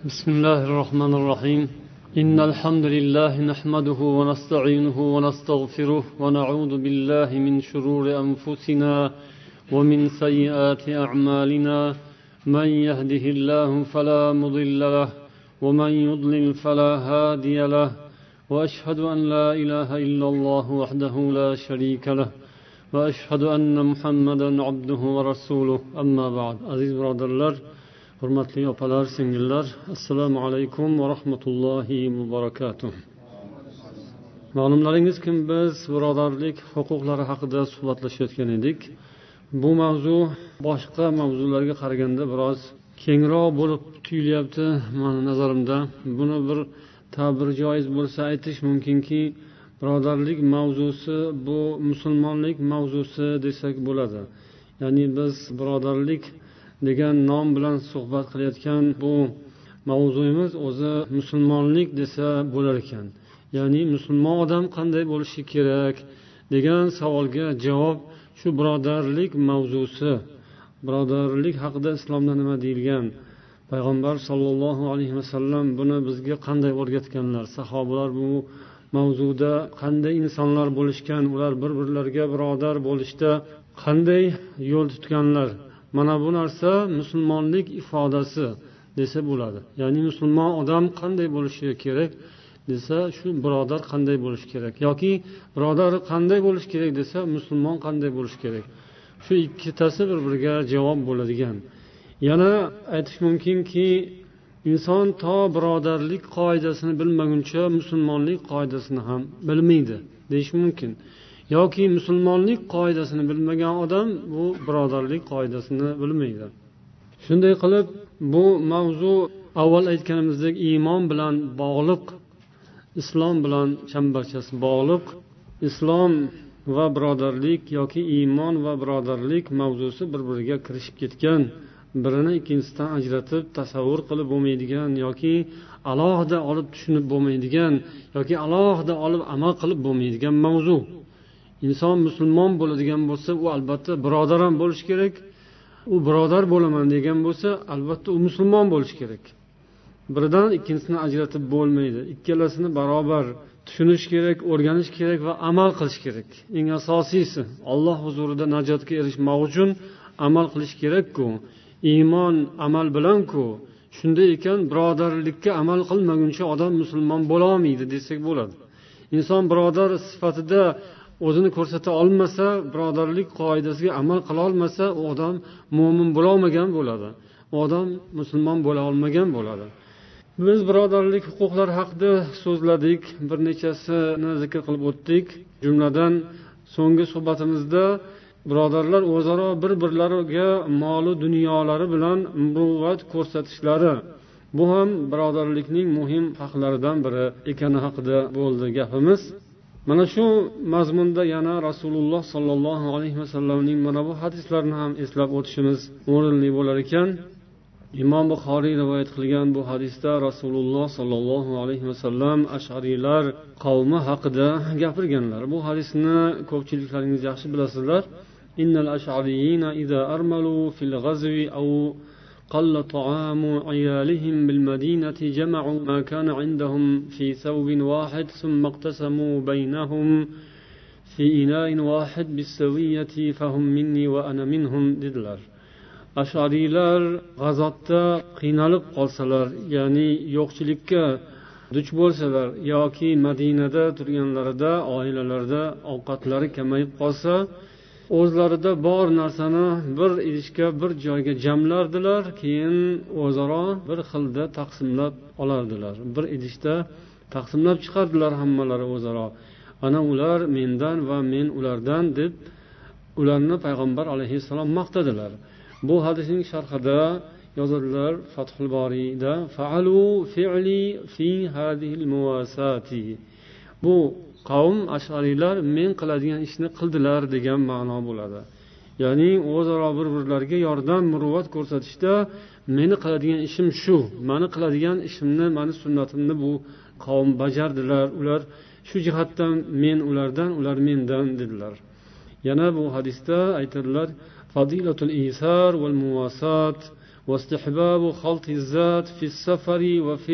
بسم الله الرحمن الرحيم إن الحمد لله نحمده ونستعينه ونستغفره ونعوذ بالله من شرور أنفسنا ومن سيئات أعمالنا من يهده الله فلا مضل له ومن يضلل فلا هادي له وأشهد أن لا إله إلا الله وحده لا شريك له وأشهد أن محمدا عبده ورسوله أما بعد عزيز برادر الله hurmatli opalar, singillar, assalomu alaykum va rahmatullohi va barakatuh. Ma'lumlaringizki, biz birodarlik huquqlari haqida suhbatlashayotgan edik. Bu mavzu boshqa mavzularga qaraganda biroz kengroq bo'lib tuyulyapti meni nazarimda. Buni bir ta'bir joiz bo'lsa aytish mumkinki, birodarlik mavzusi bu musulmonlik mavzusi desak bo'ladi. Ya'ni biz birodarlik degan nom bilan suhbat qilayotgan bu mavzuyimiz o'zi musulmonlik desa bo'lar ekan. Ya'ni musulmon odam qanday bo'lishi kerak degan savolga javob shu birodarlik mavzusi. Birodarlik haqida islomda nima deyilgan? Payg'ambar sollallohu alayhi vasallam buni bizga qanday o'rgatganlar? Sahobalar bu mavzuda qanday insonlar bo'lishgan? Ular bir-birlariga birodar bo'lishda qanday yo'l tutganlar? Mana bu narsa musulmonlik ifodasi desa bo'ladi. Ya'ni musulmon odam qanday bo'lishi kerak desa, shu birodar qanday bo'lishi kerak yoki birodar qanday bo'lishi kerak desa, musulmon qanday bo'lishi kerak. Shu ikkitasi bir-biriga javob bo'ladigan. Yana aytish mumkinki, inson to birodarlik qoidasini bilmaguncha musulmonlik qoidasini ham bilmaydi deyish mumkin. Yoki musulmonlik qoidasini bilmagan odam bu birodarlik qoidasini bilmaydi. Shunday qilib, bu mavzu avval aytganimizdek iymon bilan bog'liq, islom bilan chambarchas bog'liq. Islom va birodarlik yoki iymon va birodarlik mavzusi bir-biriga kirishib ketgan, birini ikkinchisidan ajratib tasavvur qilib bo'lmaydigan yoki alohida olib tushunib bo'lmaydigan yoki alohida olib amal qilib bo'lmaydigan mavzu. Inson musulmon bo'ladigan bo'lsa, u albatta birodar ham bo'lishi kerak. U birodar bo'laman degan bo'lsa, albatta u musulmon bo'lishi kerak. Biridan ikkinchisini ajratib bo'lmaydi. Ikkalasini barobar tushunish kerak, o'rganish kerak va amal qilish kerak. Eng asosiysi, Alloh huzurida najotga erishmoq uchun amal qilish kerak-ku. Iymon amal bilan-ku. Shunday ekan, birodarlikka amal qilmaguncha odam musulmon bo'la olmaydi desak bo'ladi. Inson birodar sifatida o'zini ko'rsata olmasa, birodarlik qoidasiga amal qila olmasa, u odam mo'min bo'la olmagan bo'ladi. U odam musulmon bo'la olmagan bo'ladi. Biz birodarlik huquqlari haqida so'zladik, bir nechasini zikr qilib o'tdik. Jumladan so'nggi suhbatimizda birodarlar o'zaro bir-birlariga mol va dunyolari bilan muruvvat ko'rsatishlari, bu ham birodarlikning muhim haqlaridan biri ekani haqida bo'ldi gapimiz. Mana shu mazmunda yana Rasululloh sollallohu alayhi vasallamning mana bu hadislarini ham eslab o'tishimiz o'rinli bo'lar ekan. Imom Buxoriy rivoyat qilgan bu hadisda Rasululloh sollallohu alayhi vasallam Ash'ariylar qavmi haqida gapirganlar. Bu hadisni ko'pchiliklaringiz yaxshi bilasizlar. Innal ash'ariyina idza armalu fil ghazwi aw قل طعام عيالهم بالمدينة جمعوا ما كان عندهم في ثوب واحد ثم اقتسموا بينهم في إناء واحد بالسوية فهم مني وأنا منهم dedilar. Ash'ariylar g'azotda qiynalib qolsalar, ya'ni yo'qchilikka duch bo'lsalar yoki Madinada turganlarida oilalarida ovqatlari kamayib qolsa, o'zlarida bor narsani bir idishga, bir joyga jamlardilar, keyin o'zaro bir xilda taqsimlab olardilar. Bir idishda taqsimlab chiqardilar hammalari o'zaro. Ana ular mendan va men ulardan deb ularni payg'ambar alayhissalom maqtadilar. Bu hadisning sharhida yozadilar Fathul Boriyda fa'alu fi'li fi hadhihi al-muwasati. Bu qavm Ash'ariylar men qiladigan ishni qildilar degan ma'no bo'ladi. Ya'ni o'zaro bir-birlariga yordam, muruvvat ko'rsatishda meni qiladigan ishim shu, meni qiladigan ishimni, meni sunnatimni bu qavm bajardilar. Ular shu jihatdan men ulardan, ular mendan dedilar. Yana bu hadisda aytadilar: Fadilatul isar val muwasat واستحباب خلط الذات في السفر وفي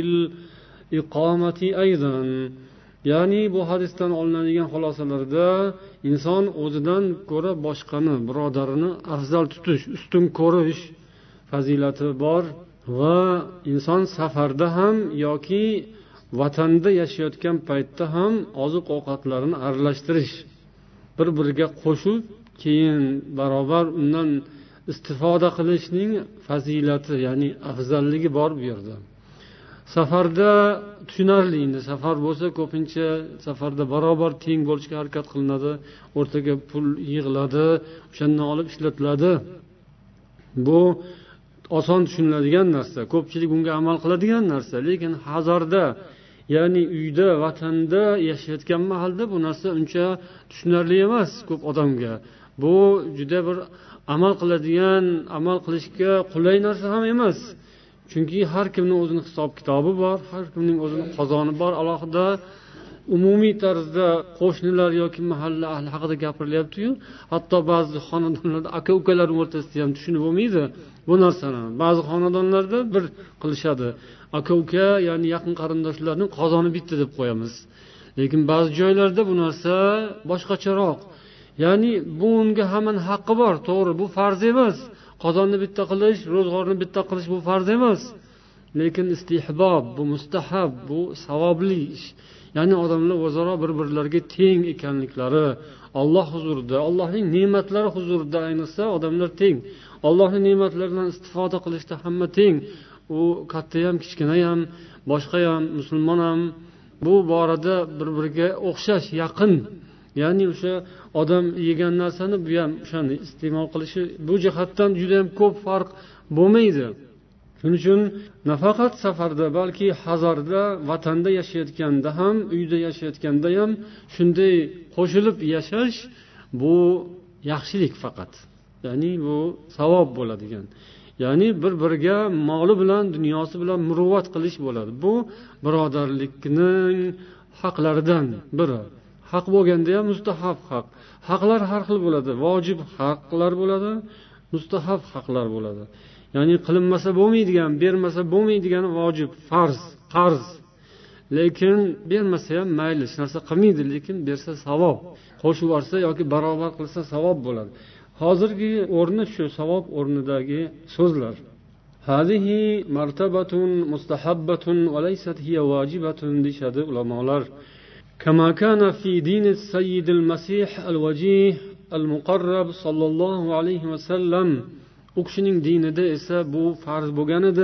الإقامة أيضا. ya'ni bu hadisdan olinadigan xulosalarda inson o'zidan ko'ra boshqani, birodarini afzal tutish, ustun ko'rish fazilati bor va inson safarda ham yoki vatanda yashayotgan paytda ham oziq ovqatlarini aralashtirish, bir biriga qo'shib keyin barobar undan istifoda qilishning fazilati, ya'ni afzalligi bor bu yerda. Safarda tushunarli, endi safar bo'lsa ko'pincha safarda barobar teng bo'lishga harakat qilinadi, o'rtaga pul yig'iladi, o'shandan olib ishlatiladi. Bu oson tushuniladigan narsa, ko'pchilik bunga amal qiladigan narsa. Lekin hazarda, ya'ni uyda, vatanda yashayotgan mahalda bu narsa uncha tushunarli emas ko'p odamga. Bu juda bir amal qiladigan, amal qilishga qulay narsa ham emas. Chunki har kimning o'zining hisob kitobi bor, har kimning o'zining qozoni bor. Alohida umumiy tarzda qo'shnilar yoki mahalla ahli haqida gapirilyapti-yu, hatto ba'zi xonadonlarda aka-ukalar o'rtasida ham tushunib bo'lmaydi bu narsani. Ba'zi xonadonlarda bir qilishadi. Aka-uka, ya'ni yaqin qarindoshlarning qozoni bitta deb qo'yamiz. Lekin ba'zi joylarda bu narsa boshqacharoq. Ya'ni bunga hamon haqqi bor, to'g'ri, bu farz emas. Qozonni bitta qilish, ro'zg'orni bitta qilish bu farz emas. Lekin istihbob, bu mustahab, bu savobli ish. Ya'ni odamlar o'zaro bir-birlariga teng ekanliklari, Alloh huzurida, Allohning ne'matlari huzurida ayniqsa odamlar teng. Allohning ne'matlaridan istifoda qilishda hamma teng. U katta ham, kichkina ham, boshqa ham, musulmon ham bu borada bir-biriga o'xshash, yaqin. Ya'ni o'sha odam yegan narsani bu ham o'shani iste'mol qilishi, bu jihatdan juda ham ko'p farq bo'lmaydi. Shuning uchun nafaqat safarda, balki hazarda, vatanda yashayotganda ham, uyda yashayotganda ham shunday qo'shilib yashash bu yaxshilik faqat. Ya'ni bu savob bo'ladigan. Ya'ni bir-biriga moli bilan, dunyosi bilan muruvvat qilish bo'ladi. Bu birodarlikning haqlaridan biri. Haq bo'lganda ham mustahab haq. Haqlar har xil bo'ladi. Vojib haqlar bo'ladi, mustahab haqlar bo'ladi. Ya'ni qilinmasa bo'lmaydigan, bermasa bo'lmaydigan vojib, farz, qarz. Lekin bermasa ham mayli, hech narsa qilmaydi, lekin bersa savob. Qo'shib yuborsa yoki barobar qilsa savob bo'ladi. Hozirgi o'rni shu savob o'rnidagi so'zlar. Hadihi martabatun mustahabbatun va laysat hiya wajibatun dishadi ulamolar. كما كان في دين السيد المسيح الوجيه المقرب صلى الله عليه وسلم. u kishining dinida esa bu farz bo'lgan edi.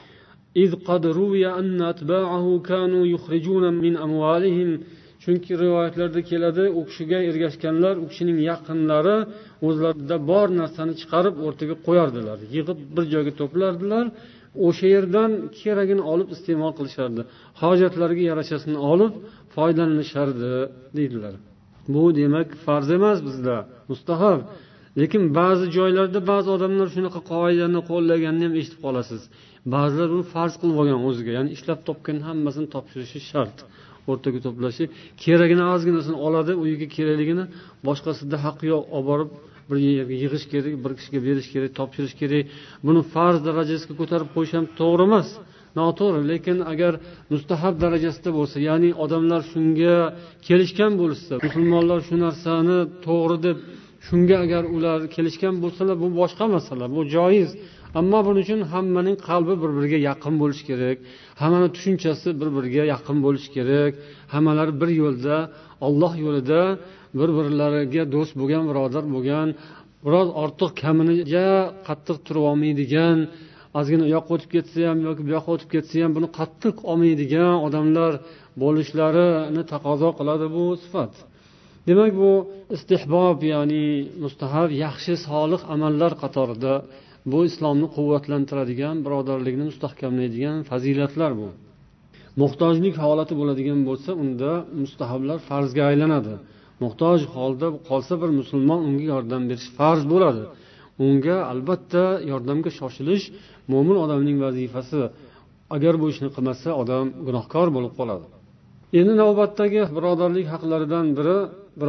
إذ قد روي أن أتباعه كانوا يخرجون من أموالهم. Chunki rivoyatlarda keladi, u kishiga ergashganlar, u kishining yaqinlari o'zlarida bor narsani chiqarib o'rtaga qo'yardilar, yig'ib bir joyga to'plardilar, o'sha yerdan keragini olib iste'mol qilishardi, hojatlariga yarashasini olib foydalanishardi deydilar. Bu demak farz emas bizda, mustahab. Lekin ba'zi joylarda ba'zi odamlar shunaqa qoidani qo'llaganini ham eshitib qolasiz. Ba'zilar uni farz qilib olgan o'ziga, ya'ni ishlab topgan hammasini topshirishi shart. O'rtaga to'plashi, keragini ozginasini oladi, uyiga kerakligini, boshqasida haqqi yo'q, olib borib bir yerga yig'ish kerak, bir kishiga berish kerak, topshirish kerak. Buni farz darajasiga ko'tarib qo'yish ham to'g'ri emas, noto'g'ri. Lekin agar mustahab darajasida bo'lsa, ya'ni odamlar shunga kelishgan bo'lsa, musulmonlar shu narsani to'g'ri deb shunga agar ular kelishgan bo'lsalar, bu boshqa masala, bu joiz. Ammo buning uchun hammaning qalbi bir-biriga yaqin bo'lishi kerak. Hammaning tushunchasi bir-biriga yaqin bo'lishi kerak. Hammalar bir yo'lda, Alloh yo'lida bir-birlariga do'st bo'lgan, birodar bo'lgan, biroz ortiq kaminiga qattiq turib olmaydigan, ozgina u yoqqa o'tib ketsa ham yoki bu yoqqa o'tib ketsa ham buni qattiq olmaydigan odamlar bo'lishlarini taqozo qiladi bu sifat. Demak, bu istihbob, ya'ni mustahab, yaxshi, solih amallar qatorida bu islomni quvvatlantiradigan, birodarlikni mustahkamlaydigan fazilatlar bu. Muhtojlik holati bo'ladigan bo'lsa, unda mustahablar farzga aylanadi. Muhtoj holda qolsa bir musulmon, unga yordam berish farz bo'ladi. Unga albatta yordamga shoshilish mo'min odamning vazifasi. Agar bu ishni qilmasa, odam gunohkor bo'lib qoladi. Endi navbatdagi birodarlik haqlaridan biri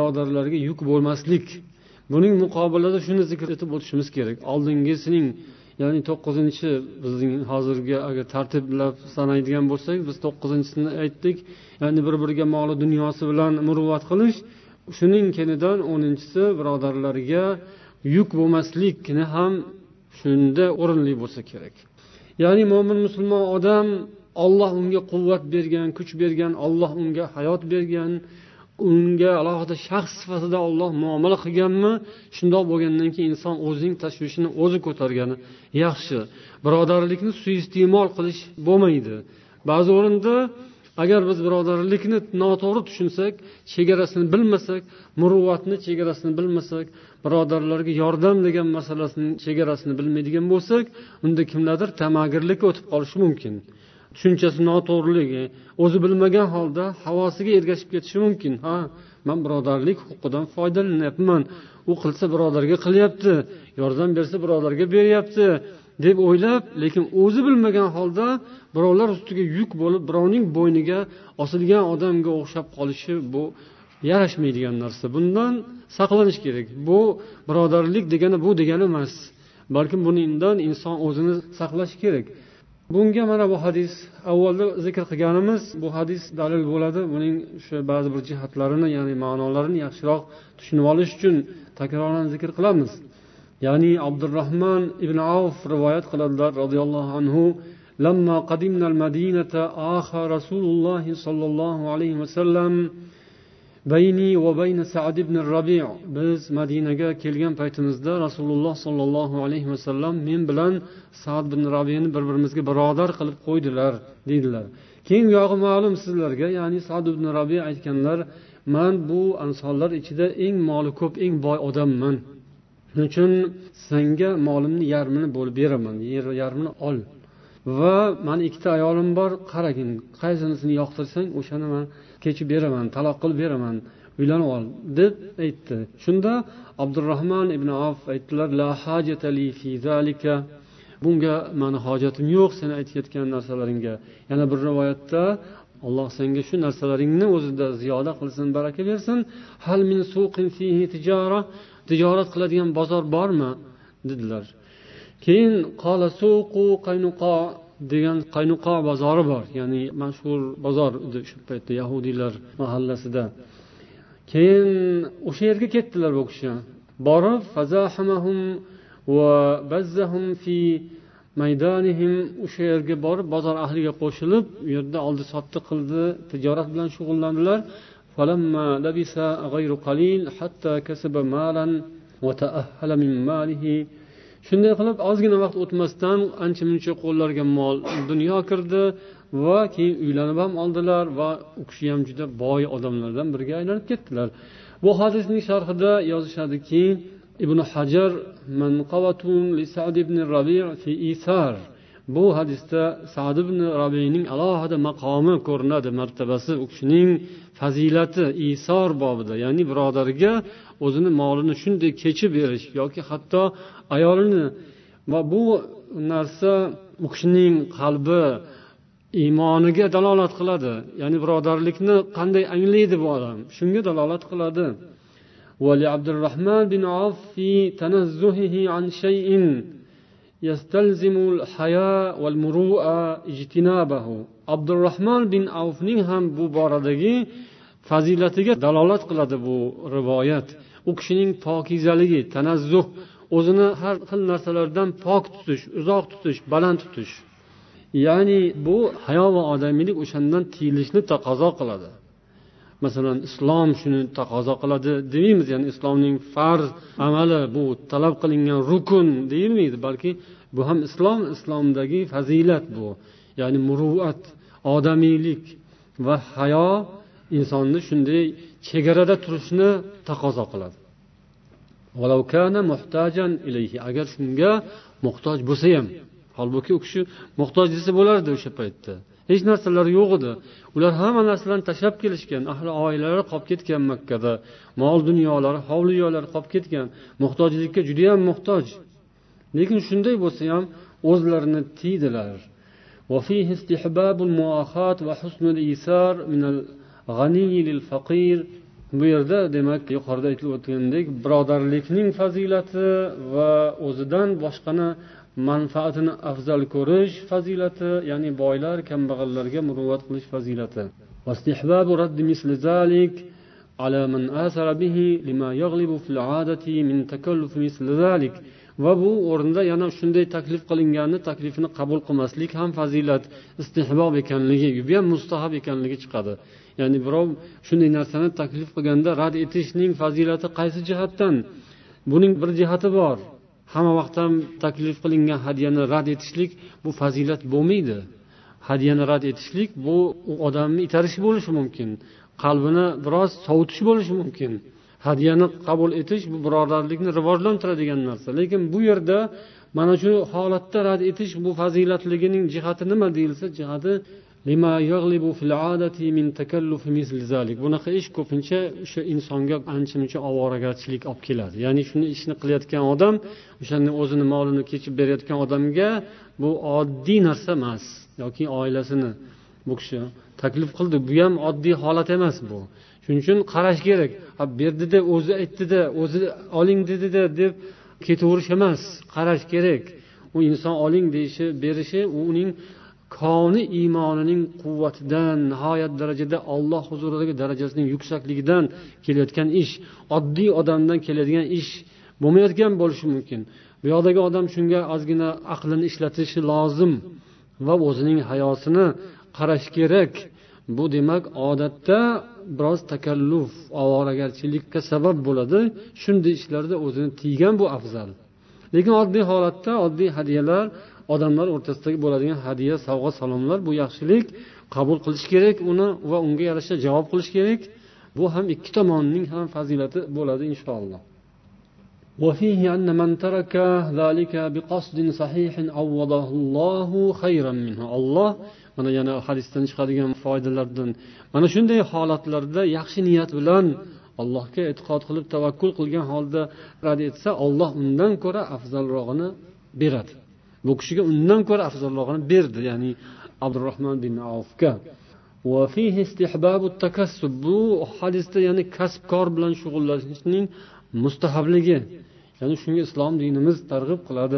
birodarlarga yuk bo'lmaslik. Buning muqobilida shuni zikr etib o'tishimiz kerak. Oldingisining ya'ni 9-chi bizning hozirgi agar tartiblab sanaydigan bo'lsak, biz 9-chisini aytdik, ya'ni bir-biriga moli dunyosi bilan muruvvat qilish. Shuning kenidan 10-chisi birodarlarga yuk bo'lmaslikni ham shunda o'rinli bo'lsa kerak. Ya'ni mo'min musulmon odam Alloh unga quvvat bergan, kuch bergan, Alloh unga hayot bergan, unga alohida shaxs sifatida Alloh muomala qilganmi, shundoq bo'lgandan keyin inson o'zining tashvishini o'zi ko'targani yaxshi. Birodarlikni suiiste'mol qilish bo'lmaydi. Ba'zi o'rinda agar biz birodarlikni noto'g'ri tushunsak, chegarasini bilmasak, muruvvatni chegarasini bilmasak, birodarlarga yordam degan masalasining chegarasini bilmaydigan bo'lsak, unda kimlardir tamagirlikka o'tib qolishi mumkin. Tushunchasi noto'g'riligi, o'zi bilmagan holda havosiga ergashib ketishi mumkin. Men birodarlik huquqidan foydalanyapman. U qilsa birodarga qilyapti, yordam bersa birodarga beryapti deb o'ylab, lekin o'zi bilmagan holda birovlar ustiga yuk bo'lib, birovning bo'yniga osilgan odamga o'xshab qolishi bu yarashmaydigan narsa. Bundan saqlanish kerak. Bu birodarlik degani bu degani emas. Balkim bundan inson o'zini saqlash kerak. Bunga mana bu hadis, avvalda zikr qilganimiz bu hadis dalil bo'ladi. Buning o'sha ba'zi bir jihatlarini, ya'ni ma'nolarini yaxshiroq tushunib olish uchun takroran zikr qilamiz. Ya'ni Abdurrahman ibn Avf rivoyat qiladilar radhiyallohu anhu, "Lamma qadimna al-Madinata akha Rasululloh sallallohu alayhi va sallam bayni va bayna Sa'd ibn Rabi'." Biz Madinaga kelgan paytimizda Rasululloh sallallohu alayhi va sallam men bilan Sa'd ibn Rabi'ni bir-birimizga birodar qilib qo'ydilar, dedilar. Keyin yog'i ma'lum sizlarga, ya'ni Sa'd ibn Rabi' aytganlar, "Men bu ansonlar ichida eng moli ko'p, eng boy odamman. Shuning uchun senga molimni yarmini bo'lib beraman, yarmini ol. Va men ikkita ayolim bor, qaragin, qaysinisini yoqtirsang, o'shani men kechib beraman, taloq qilib beraman, uylanib ol" deb aytdi. Shunda Abdurrahman ibn Avf aytdilar, "La hajata li fi zalika." Bunga meni hojatim yo'q, sen aytayotgan narsalaringga. Yana bir rivoyatda Alloh senga shu narsalaringni o'zida ziyoda qilsin, baraka bersin. "Hal min suqin fihi tijara?" Tijorat qiladigan bozor bormi dedilar. Keyin qala suqu Qaynuqa degan Qaynuqa bozori bor, ya'ni mashhur bozor edi shu paytda yahudiylar mahallasida. Keyin o'sha yerga ketdilar bu kishi. Borib fazahamahum va bazzahum fi maydanihim, o'sha yerga borib bozor ahliga qo'shilib, u yerda oldi sotdi qildi, tijorat bilan shug'ullandilar. فلما لبث غير قليل حتى كسب مالا وتأهل من ماله. Shunday qilib ozgina vaqt o'tmasdan ancha-muncha qo'llarga mol dunyo kirdi va keyin uylanib ham oldilar va u kishi ham juda boy odamlardan biriga aylanib ketdilar. Bu hadisning sharhida yozishadiki, Ibn Hajar manqavatun li Sa'd ibn Rabi' fi isar. Bu hadisda Sa'd ibn Rabi'ning alohida maqomi ko'rinadi, martabasi, u kishining fazilati isor bobida, ya'ni birodariga o'zini molini shunday kechib berish yoki hatto ayolini, va bu narsa u kishining qalbi iymoniga dalolat qiladi. Ya'ni birodarlikni qanday anglaydi bu odam, shunga dalolat qiladi. Va li Abdurrahman bin Avf fi tanazzuhihi an shay'in yastalzimu al-haya wal-muru'a ijtinabahu. Abdurrahman bin Avfning ham bu boradagi fazilatiga dalolat qiladi bu rivoyat. U kishining pokizaligi, tanazzuh, o'zini har xil narsalardan pok tutish, uzoq tutish, baland tutish. Ya'ni bu hayo va odamiylik o'shandan tiyilishni taqozo qiladi. Masalan, islom shuni taqozo qiladi deymiz, ya'ni islomning farz amali, bu talab qilingan rukun deyilmaydi, balki bu ham islomdagi fazilat bu. Ya'ni muruvat, odamiylik va hayo insonni shunday chegarada turishni taqozo qiladi. Walau kana muhtajan ilayhi, agar shunga muhtoj bo'lsa ham, holbuki u kishi muhtoj desa bo'lardi o'sha paytda. Hech narsalar yo'q edi. Ular hamma narsalarni tashlab kelishgan, ahli oilalari qolib ketgan Makkada, mol dunyolari, hovli-joylari qolib ketgan, muhtojlikka juda ham muhtoj. Lekin shunday bo'lsa ham o'zlarini tiydilar. Wa fihi istihbabul mu'akhat va husnul isar min al-ghani lil-faqir. Bu yerda demak yuqorida aytilib o'tgandek birodarlikning fazilati va o'zidan boshqani manfaatini afzal ko'rish fazilati, ya'ni boylar kambag'allarga muruvvat qilish fazilati. واستحباب رد مثل ذلك على من آثر به لما يغلب في العادة من تكلف مثل ذلك. Va bu o'rinda yana shunday taklif qilinganni taklifini qabul qilmaslik ham fazilat, istihbob ekanligi, bu ham mustahab ekanligi chiqadi. Ya'ni birov shunday narsani taklif qilganda rad etishning fazilati qaysi jihatdan? Buning bir jihati bor. Hamma vaqt ham taklif qilingan hadyani rad etishlik bu fazilat bo'lmaydi. Hadyani rad etishlik bu odamni itarish bo'lishi mumkin. Qalbini biroz sovutish bo'lishi mumkin. Hadyani qabul etish bu birodarlikni rivojlantiradigan narsa. Lekin bu yerda mana shu holatda rad etish bu fazilatligining jihati nima deyilsa, jihati lima yaghlibu fil adati min takalluf misl zalik. Bunaqa ish ko'pincha o'sha insonga ancha-muncha ovoragarchilik olib keladi. Ya'ni shuni ishni qilayotgan odam, o'shani o'zini molini kechib berayotgan odamga bu oddiy narsa emas. Yoki oilasini bu kishi taklif qildi, bu ham oddiy holat emas bu. Shuning uchun qarash kerak. Berdi-da, o'zi aytdi-da, o'zi oling dedi-da deb ketaverish emas, qarash kerak. U inson oling deyishi, berishi uning koni iymonining quvvatidan, nihoyat darajada Alloh huzuridagi darajasining yuksakligidan kelayotgan ish, oddiy odamdan keladigan ish bo'lmayotgan bo'lishi mumkin. Bu yoqdagi odam shunga ozgina aqlini ishlatishi lozim va o'zining hayosini qarash kerak. Bu demak odatda biroz takalluf, ovoragarchilikka sabab bo'ladi. Shunday ishlarda o'zini tiygan bu afzal. Lekin oddiy holatda oddiy hadyalar, odamlar o'rtasidagi bo'ladigan hadya, sovg'a salomlar bu yaxshilik, qabul qilish kerak uni va unga yarasha javob qilish kerak. Bu ham ikki tomonning ham fazilati bo'ladi inshaalloh. وفيه أن من ترك ذلك بقصد صحيح عوضه الله خيرا منه. Allah mana yana hadisdan chiqadigan foydalardan mana shunday holatlarda yaxshi niyat bilan Allohga e'tiqod qilib tavakkul qilgan holda rad etsa, Alloh undan ko'ra afzalrog'ini beradi. Bu kishiga undan ko'ra afzalrog'ini berdi, ya'ni Abdurrahmon bin Avfga. Va fihi istihbabu takassub. Bu hadisda ya'ni kasbkor bilan shug'ullanishning mustahabligi. Ya'ni shunga islom dinimiz targ'ib qiladi.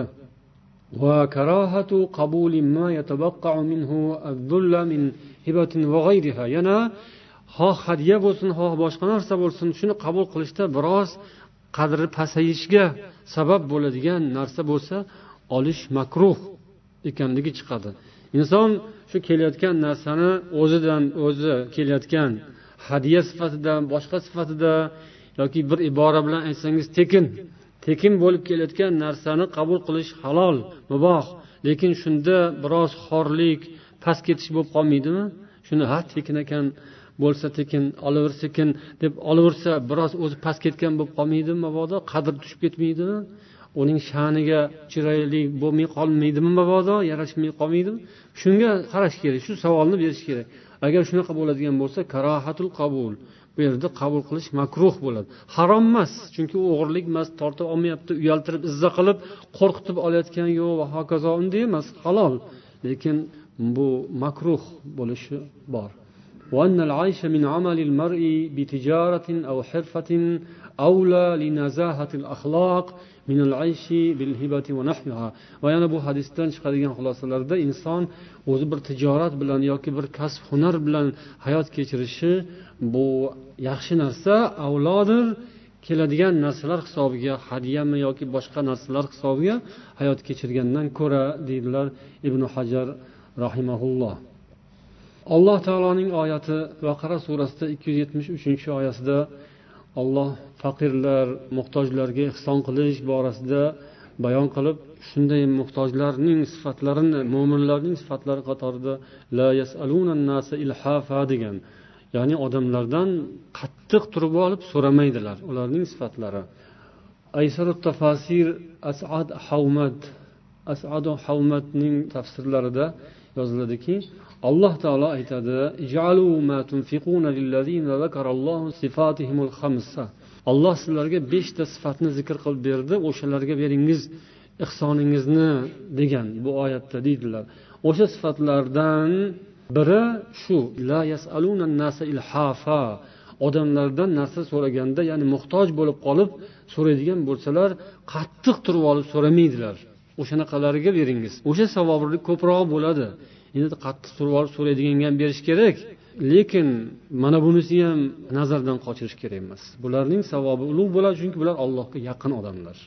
Va karahatu qabuli ma yatabaqqa'u minhu az-zulla min hibatin va ghayriha. Yana xoh hadiya bo'lsin, xoh boshqa narsa bo'lsin, shuni qabul qilishda biroz qadri pasayishga sabab bo'ladigan narsa bo'lsa, olish makruh ekanligi chiqadi. Inson shu kelayotgan narsani o'zidan o'zi kelayotgan hadiya sifatida, boshqa sifatida yoki bir ibora bilan aytsangiz tekin bo'lib kelayotgan narsani qabul qilish halol, muboh. Lekin shunda biroz xorlik, past ketish bo'lib qolmaydimi? Shuni tekin ekan bo'lsa tekin, olaversekin deb olaversa biroz o'zi past ketgan bo'lib qolmaydimi? Mabodo qadr tushib ketmaydimi? Uning sha'niga chiroyli bo'lmay qolmaydimi? Mabodo yarashmay qolmaydimi? Shunga qarash kerak, shu savolni berish kerak. Agar shunaqa bo'ladigan bo'lsa, karohatul qabul. Bu yerda qabul qilish makruh bo'ladi. Harom emas, chunki u o'g'irlik emas, tortib olmayapti, uyaltirib, izza qilib, qo'rqitib olayotgan yo'q va hokazo unday emas, halol. Lekin bu makruh bo'lishi bor. وأن العيش من عمل المرء بتجارة أو حرفة أولى لنزاهة الأخلاق من العيش بالهبة ونحوها. ويعني bu hadisdan chiqadigan xulosalarda inson o'zi bir tijorat bilan yoki bir kasb hunar bilan hayot kechirishi bu yaxshi narsa, avlodir. Keladigan narsalar hisobiga, hadiyami yoki boshqa narsalar hisobiga hayot kechirgandan ko'ra, deydilar Ibn Hajar rahimahulloh. Alloh taoloning oyati Baqara surasida 273-oyasida Alloh faqirlar, muhtojlarga ihson qilish borasida bayon qilib, shunday muhtojlarning sifatlarini, mo'minlarning sifatlari qatorida la yasalunan nasa ilhafa degan. Ya'ni odamlardan qattiq turib olib so'ramaydilar. Ularning sifatlari. Aysarut tafasir As'ad Hawmadning tafsirlarida yoziladiki, Alloh taolo aytadi: "Ij'alu ma tunfiquna lillazina zakarallohu sifatihimul khamsa." Alloh sizlarga 5 ta sifatni zikr qilib berdi, o'shalarga beringiz ihsoningizni degan bu oyatda deydilar. O'sha sifatlardan biri shu: la yasalunan nasa ilhafa. Odamlardan narsa so'raganda, ya'ni muhtoj bo'lib qolib so'raydigan bo'lsalar, qattiq turib olib so'ramaydilar. o'shanaqalariga beringiz, o'sha savobli ko'proq bo'ladi. Endi qattiq so'raydiganga ham berish kerak, lekin mana bunisi ham nazardan qochirish kerak emas. Bularning savobi ulug' bo'ladi, chunki bular Allohga yaqin odamlar.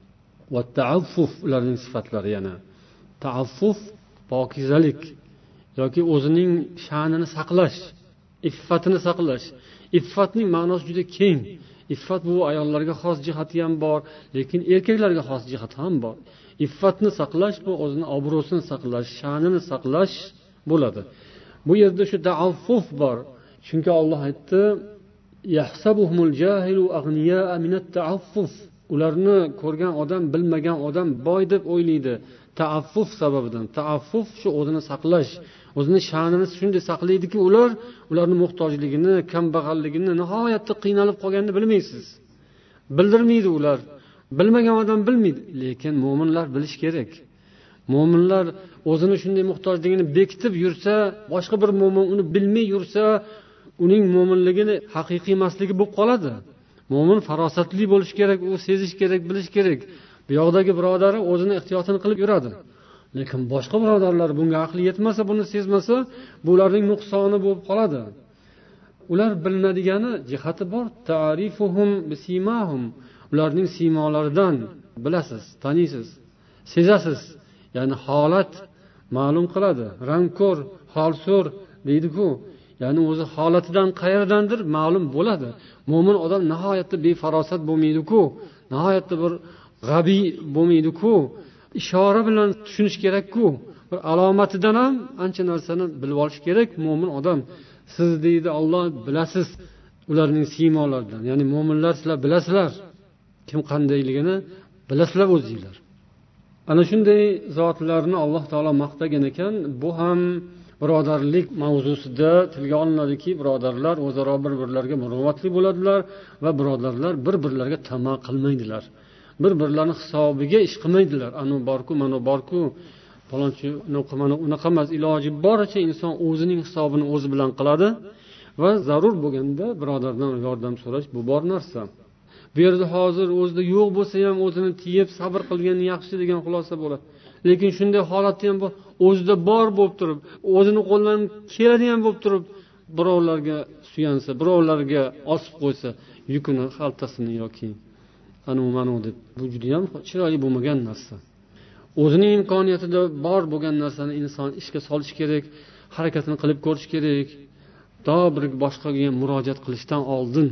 Va ta'affuf, ularning sifatlari yana ta'affuf, pokizalik yoki o'zining sha'nini saqlash, iffatini saqlash. Iffatning ma'nosi juda keng. Iffat bu ayollarga xos jihati ham bor, lekin erkaklarga xos jihati ham bor. Iffatni saqlash bu o'zining obro'sini saqlash, sha'nini saqlash bo'ladi. Bu yerda shu ta'affuf bor. Chunki Alloh aytdi: "Yahsabuhumul jahilu aghniya'a minat ta'affuf." Ularni ko'rgan odam, bilmagan odam boy deb o'ylaydi. Ta'affuf sababidan. Ta'affuf shu o'zini saqlash, o'zini sha'nini shunday saqlaydiki, ularning muhtojligini, kambag'alligini, nihoyatda qiynalib qolganini bilmaysiz. Bildirmaydi ular. Bilmagan odam bilmaydi, lekin mu'minlar bilish kerak. Mu'minlar o'zini shunday muhtojligini bekitib yursa, boshqa bir mu'min uni bilmay yursa, uning mu'minligini haqiqiy emasligi bo'lib qoladi. Mu'min farosatli bo'lish kerak, u sezish kerak, bilish kerak. Bu yoqdagi birodari o'zini ehtiyotini qilib yuradi. Lekin boshqa birodarlar bunga aqli yetmasa, buni sezmasa, bularning nuqsoni bo'lib qoladi. Ular bilinadigani jihati bor. Ta'rifuhum bisimahum. Ularning siymolaridan bilasiz, taniysiz, sezasiz. Ya'ni holat ma'lum qiladi. Rangko'r, holso'r deydi-ku. Ya'ni o'zi holatidan qayerdandir ma'lum bo'ladi. Mo'min odam nihoyatda befarosat bo'lmaydi-ku, nihoyatda bir g'abiy bo'lmaydi-ku. Ishora bilan tushunish kerak-ku. Bir alomatidan ham ancha narsani bilib olish kerak mo'min odam. Siz deydi Alloh bilasiz ularning siymolaridan. Ya'ni mo'minlar sizlar bilasizlar kim qandayligini bilasizlar o'zingizlar. Ana shunday zotlarni Alloh taolo maqtagan ekan. Bu ham birodarlik mavzusida tilga olinadiki, birodarlar o'zaro bir-birlariga murovatli bo'ladilar va birodarlar bir-birlariga tamah qilmaydilar. Bir-birlarini hisobiga ish qilmaydilar. Anu borku, mana borku, falonchi mana unaqa emas. Iloji boricha inson o'zining hisobini o'zi bilan qiladi va zarur bo'lganda birodardan yordam so'rash bu bor narsa. Bu yerda hozir o'zida yo'q bo'lsa ham o'zini tiyib sabr qilgani yaxshi degan xulosa bo'ladi. Lekin shunday holatda ham bor, o'zida bor bo'lib turib, o'zini qo'ldan keladigan bo'lib turib, birovlarga suyansa, birovlarga osib qo'ysa, yukini, xaltasini yoki anu deb, bu juda ham chiroyli bo'lmagan narsa. O'zining imkoniyatida bor bo'lgan narsani inson ishga solish kerak, harakatini qilib ko'rish kerak. Bir boshqaga murojaat qilishdan oldin.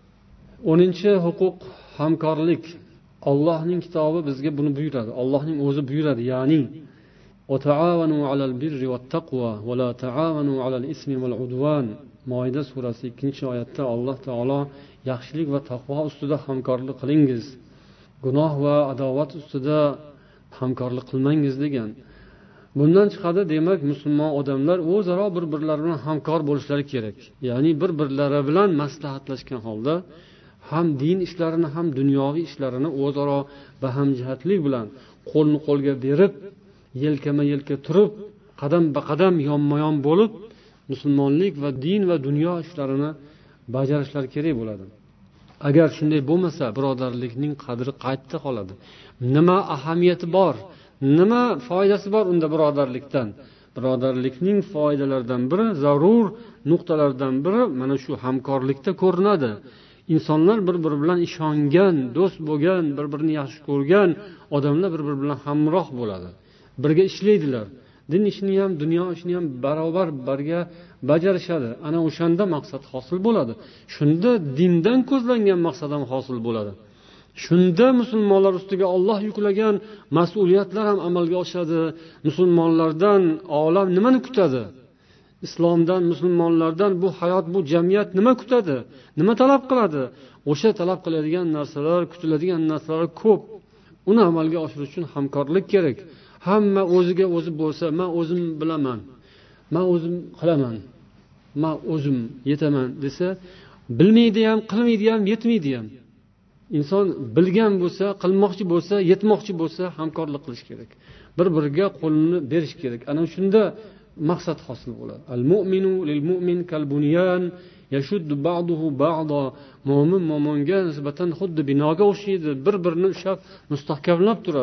10-huquq hamkorlik. Allohning kitobi bizga buni buyuradi. Allohning o'zi buyuradi, ya'ni وَتَعَاوَنُوا عَلَى الْبِرِّ وَالتَّقْوَى وَلَا تَعَاوَنُوا عَلَى الْإِثْمِ وَالْعُدْوَانِ. Moida surasi 2-oyatda Alloh taolo yaxshilik va taqvo ustida hamkorlik qilingiz, gunoh va adovat ustida hamkorlik qilmangiz degan. Bundan chiqadi, demak, musulmon odamlar o'zaro bir-birlari bilan hamkor bo'lishlari kerak. Ya'ni bir-birlari bilan maslahatlashgan holda ham din ishlarini ham dunyoviy ishlarini o'zaro bahamjihatlik bilan qo'lni qo'lga berib, yelkama-yelka turib, qadam-qadam yonma-yon bo'lib, musulmonlik va din va dunyo ishlarini bajarishlari kerak bo'ladi. Agar shunday bo'lmasa, birodarlikning qadri qaytda qoladi. Nima ahamiyati bor? Nima foydasi bor unda birodarlikdan? Birodarlikning foydalaridan biri, zarur nuqtalardan biri mana shu hamkorlikda ko'rinadi. Insonlar bir-biri bilan ishongan, do'st bo'lgan, bir-birini yaxshi ko'rgan odamlar bir-biri bilan hamroh bo'ladi. Birga ishlaydilar. Din ishini ham, dunyo ishini ham barobar birga bajarishadi. Ana o'shanda maqsad hosil bo'ladi. Shunda dindan ko'zlangan maqsad ham hosil bo'ladi. Shunda musulmonlar ustiga Alloh yuklagan mas'uliyatlar ham amalga oshadi. Musulmonlardan olam nimani kutadi? Islomdan, musulmonlardan bu hayot, bu jamiyat nima kutadi? Nima talab qiladi? O'sha talab qiladigan narsalar, kutiladigan narsalar ko'p. Uni amalga oshirish uchun hamkorlik kerak. Hamma o'ziga o'zi bo'lsa, men o'zim bilaman, men o'zim qilaman, men o'zim yetaman desa, bilmaydi ham, qilmaydi ham, yetmaydi ham. Inson bilgan bo'lsa, qilmoqchi bo'lsa, yetmoqchi bo'lsa, hamkorlik qilish kerak. Bir-biriga qo'lini berish kerak. Ana shunda maqsad hosil bo'ladi. Al-mu'minu lil-mu'min kal-bunyan yashuddu ba'duhu ba'da. Mo'min mo'minga nisbatan xuddi binoga o'xshaydi, bir-birini ushlab mustahkamlab turadi.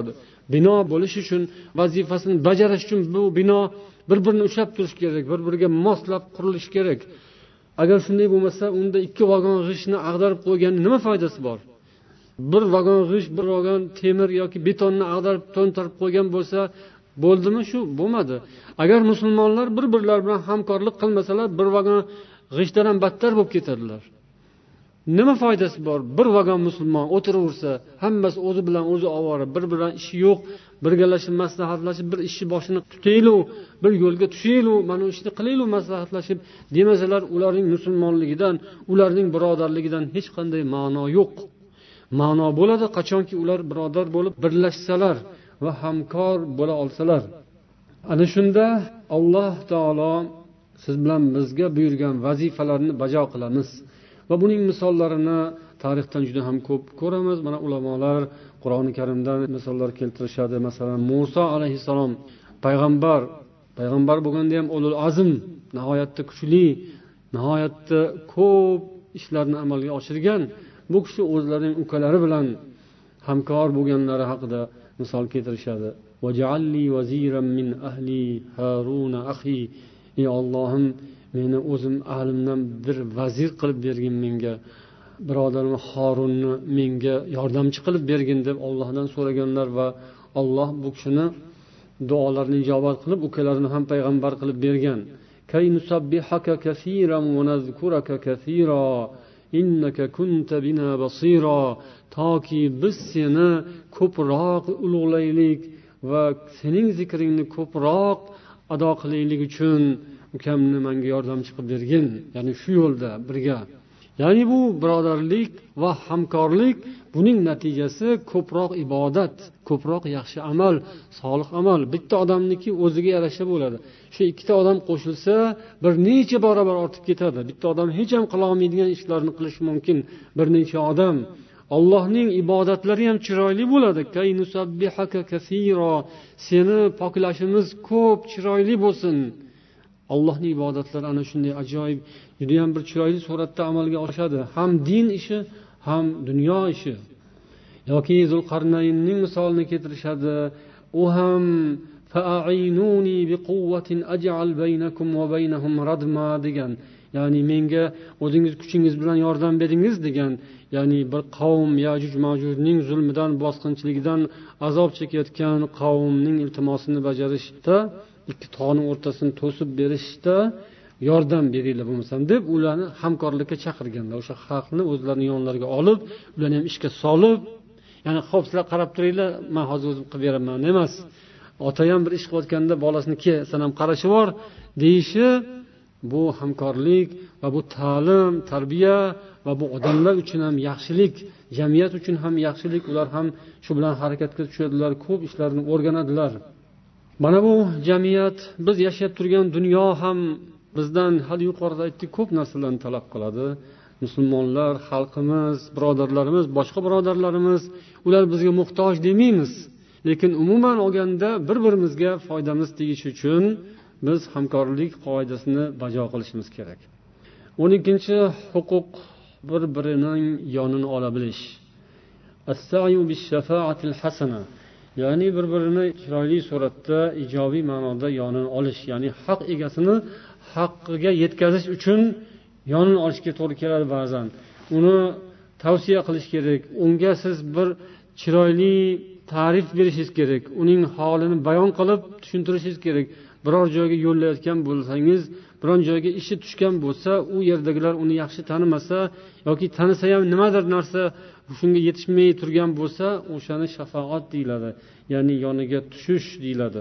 bino bo'lish uchun, vazifasini bajarish uchun bu bino bir-birini ushlab turish kerak, bir-biriga moslab qurilishi kerak. Agar shunday bo'lmasa, unda 2 vagon g'ishtni ag'darib qo'ygan nima foydasi bor? Bir vagon g'isht, bir vagon temir yoki betonni ag'darib to'ntarib qo'ygan bo'lsa, bo'ldimi shu? Bo'lmadi. Agar musulmonlar bir-birlari bilan hamkorlik qilmasalar, bir vagon g'ishtdan ham battar bo'lib ketadilar. Nima foydasi bor? Bir vagon musulmon o'tiraversa, hammasi o'zi bilan o'zi ovora, bir-biridan ishi yo'q, birgalashib maslahatlashib bir ishni boshini tutaylik, bir yo'lga tushaylik, mana ishni qilaylik maslahatlashib demasalar, ularning musulmonligidan, ularning birodarligidan hech qanday ma'no yo'q. Ma'no bo'ladi qachonki ular birodar bo'lib birlashsalar va hamkor bo'la olsalar. Ana shunda Alloh taolo siz bilan bizga buyurgan vazifalarni bajo qilamiz. Va buning misollarini tarixdan juda ham ko'p ko'ramiz. Mana ulamolar Qur'oni Karimdan misollar keltirishadi. Masalan, Musa alayhissalom payg'ambar bo'lganda ham ulul azm, nihoyatda kuchli, nihoyatda ko'p ishlarni amalga oshirgan. Bu kishi o'zlarining ukalari bilan hamkor bo'lganlari haqida misol keltirishadi. Vaj'alli waziran min ahli Harun akhi. Ey Allohim, meni o'zim ahlimdan bir vazir qilib bergin menga. Birodarim Harunni menga yordamchi qilib bergin deb Allohdan so'raganlar va Alloh bu kishini duolarini ijobat qilib, ukalarini ham payg'ambar qilib bergan. Kay nusabbihaka kaseeran wa nazkuraka kaseera innaka kunta bina basira. Toki biz seni ko'proq ulug'laylik va sening zikringni ko'proq ado qilaylik uchun ukamni menga yordamchi qilib bergin. Ya'ni shu yo'lda birga. Ya'ni bu birodarlik va hamkorlik, buning natijasi ko'proq ibodat, ko'proq yaxshi amal, solih amal. Bitta odamniki o'ziga yarasha bo'ladi. Shu ikkita odam qo'shilsa, bir necha barobar ortib ketadi. Bitta odam hech ham qila olmaydigan ishlarni qilishi mumkin. Bir necha odam. Allohning ibodatlari ham chiroyli bo'ladi. Kay nusabbihaka kaseera. Seni poklashimiz ko'p, chiroyli bo'lsin. Allohning ibodatlari ana shunday ajoyib, juda ham bir chiroyli suratda amalga oshadi. Ham din ishi, ham dunyo ishi. Yoki Zulqarnaynning misolini keltirishadi. U ham fa'inuni biquwwatin aj'al baynakum va baynahum radma degan. Ya'ni menga o'zingiz kuchingiz bilan yordam beringiz degan. Ya'ni bir qavm Yajuj Majujning zulmidan, bosqinchiligidan azob chekayotgan qavmning iltimosini bajarishda, ikki tog'ning o'rtasini to'sib berishda yordam beringlar bo'lmasam deb ularni hamkorlikka chaqirganlar. O'sha xalqni o'zlarining yonlariga olib, ularni ham ishga solib, ya'ni xo'p sizlar qarab turinglar, men hozir o'zim qilib beraman emas. Ota ham bir ish qilayotganda bolasini "Ke, sen ham qarashi bor" deyishi, bu hamkorlik va bu ta'lim, tarbiya va bu odamlar uchun ham yaxshilik, jamiyat uchun ham yaxshilik. Ular ham shu bilan harakatga tushadilar, ko'p ishlarni o'rganadilar. Mana bu jamiyat, biz yashab turgan dunyo ham bizdan hali yuqorida aytdik, ko'p narsalarni talab qiladi. Musulmonlar, xalqimiz, birodarlarimiz, boshqa birodarlarimiz, ular bizga muhtoj demaymiz. Lekin umuman olganda bir-birimizga foydamiz tegishi uchun biz hamkorlik qoidasini bajo qilishimiz kerak. 12-chi huquq, bir-birining yonini ola bilish. As-sa'yu bish-shafa'atil hasana. Ya'ni bir-birini chiroyli suratda, ijobiy ma'noda yonini olish, ya'ni haq egasini haqqiga yetkazish uchun yonini olishga to'g'ri keladi ba'zan. Uni tavsiya qilish kerak. Unga siz bir chiroyli ta'rif berishingiz kerak. Uning holini bayon qilib tushuntirishingiz kerak. Biror joyga yo'llayotgan bo'lsangiz, biron joyga ishi tushgan bo'lsa, u yerdagilar uni yaxshi tanimasa yoki tanisa ham nimadir narsa shunga yetishmay turgan bo'lsa, o'shani shafaat deyiladi. Ya'ni yoniga tushish deyiladi.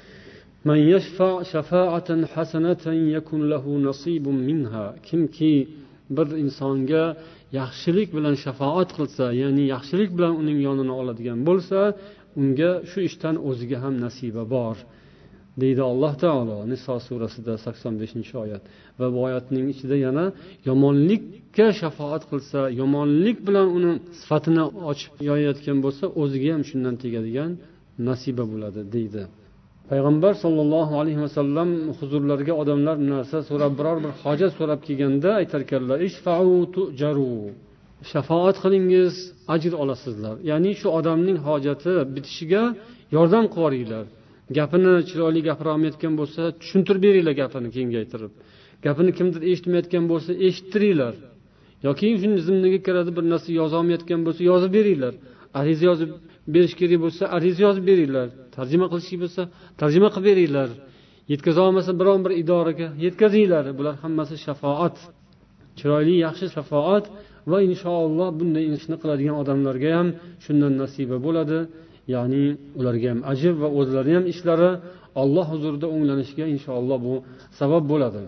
Man yashfa shafa'atan hasanatan yakun lahu nasibun minha. Kimki bir insonga yaxshilik bilan shafaat qilsa, ya'ni yaxshilik bilan uning yonini oladigan bo'lsa, unga shu ishdan o'ziga ham nasiba bor, deydi Alloh taolo Niso surasida 85-oyat. Va bu oyatning ichida yana yomonlikka shafaat qilsa, yomonlik bilan uni sifatini ochib yoyayotgan bo'lsa, o'ziga ham shundan tegadigan nasiba bo'ladi, deydi. Payg'ambar sollallohu alayhi vasallam huzurlariga odamlar narsa so'rab, biror bir hojat so'rab kelganda aytar ekanlar: "Ishfa'u tujaru." shafoat qilingiz, ajr olasizlar. Ya'ni shu odamning hojati bitishiga yordam qilaringlar. Gapini chiroyli gapira olmayotgan bo'lsa, tushuntirib beringlar, gapini kengaytirib. Gapini kimdir eshitmayotgan bo'lsa, eshittiringlar. yoki shuni zimniga kiradi, bir narsa yoza olmayotgan bo'lsa, yozib beringlar. Ariza yozib berish kerak bo'lsa, ariza yozib beringlar. Tarjima qilish bo'lsa, tarjima qilib beringlar. Yetkaza olmasa, biron bir idoraga yetkazinglar. Bular hammasi shafoat. Chiroyli, yaxshi shafoat va inshaalloh bunday ishni qiladigan odamlarga ham shundan nasiba bo'ladi. Ya'ni ularga ham ajr va o'zlari ham ishlari Alloh huzurida o'nglanishiga inshaalloh bu sabab bo'ladi.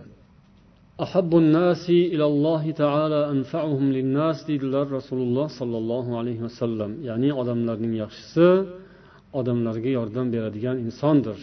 Ahabbun nasi ilallohi ta'ala anfa'uhum lin-nas dedilar Rasululloh sallallohu alayhi vasallam. Ya'ni odamlarning yaxshisi odamlarga yordam beradigan insondir.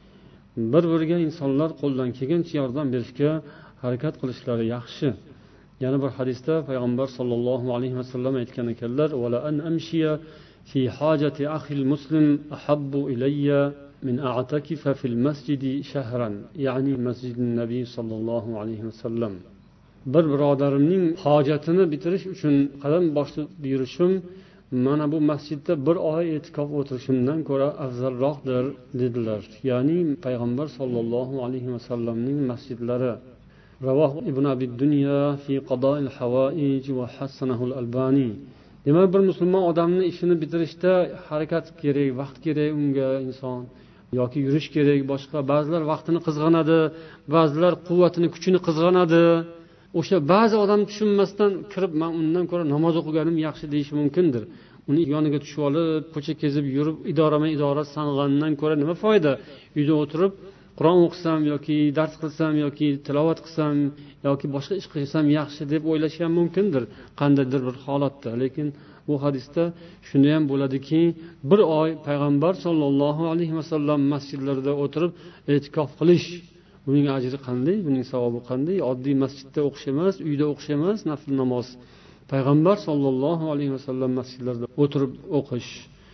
Bir-biriga insonlar qo'ldan kelgancha yordam berishga harakat qilishlari yaxshi. Yana bir hadisda payg'ambar sollallohu alayhi vasallam aytgan ekanlar: "Va la an amshiya fi hajati akhi al-muslim ahabbu ilayya min a'takifa fil masjidi shahran." Ya'ni masjidin nabiy sollallohu alayhi vasallam. Bir birodarimning hojatini bitirish uchun qadam boshlab yurishim mana bu masjidda bir oy e'tikof o'tirishimdan ko'ra afzalroqdir dedilar. Ya'ni payg'ambar sollallohu alayhi vasallamning masjidlari. Ravoh ibn Abi Dunya fi qada'il hawaij va hasanahu al-Albani. Demak, bir musulmon odamning ishini bitirishda harakat kerak, vaqt kerak unga inson yoki yurish kerak, boshqa. Ba'zilar vaqtini qizg'anadi, ba'zilar quvvatini, kuchini qizg'anadi. O'sha ba'zi odam tushunmasdan kirib, men undan ko'ra namoz o'qiganim yaxshi deyishi mumkindir. Uni yoniga tushib olib, ko'cha kezib yurib, idora sang'andan ko'ra nima foyda? Uyda o'tirib Qur'on o'qisam yoki dars qilsam yoki tilovat qilsam yoki boshqa ish qilsam yaxshi deb o'ylash ham mumkindir qandaydir bir holatda. Lekin bu hadisda shunda ham bo'ladiki, bir oy payg'ambar sollallohu alayhi vasallam masjidlarida o'tirib e'tikof qilish, buning ajri qanday, buning savobi qanday? Oddiy masjidda o'qish emas, uyda o'qish emas, nafl namoz. Payg'ambar sollallohu alayhi vasallam masjidlarida o'tirib o'qish.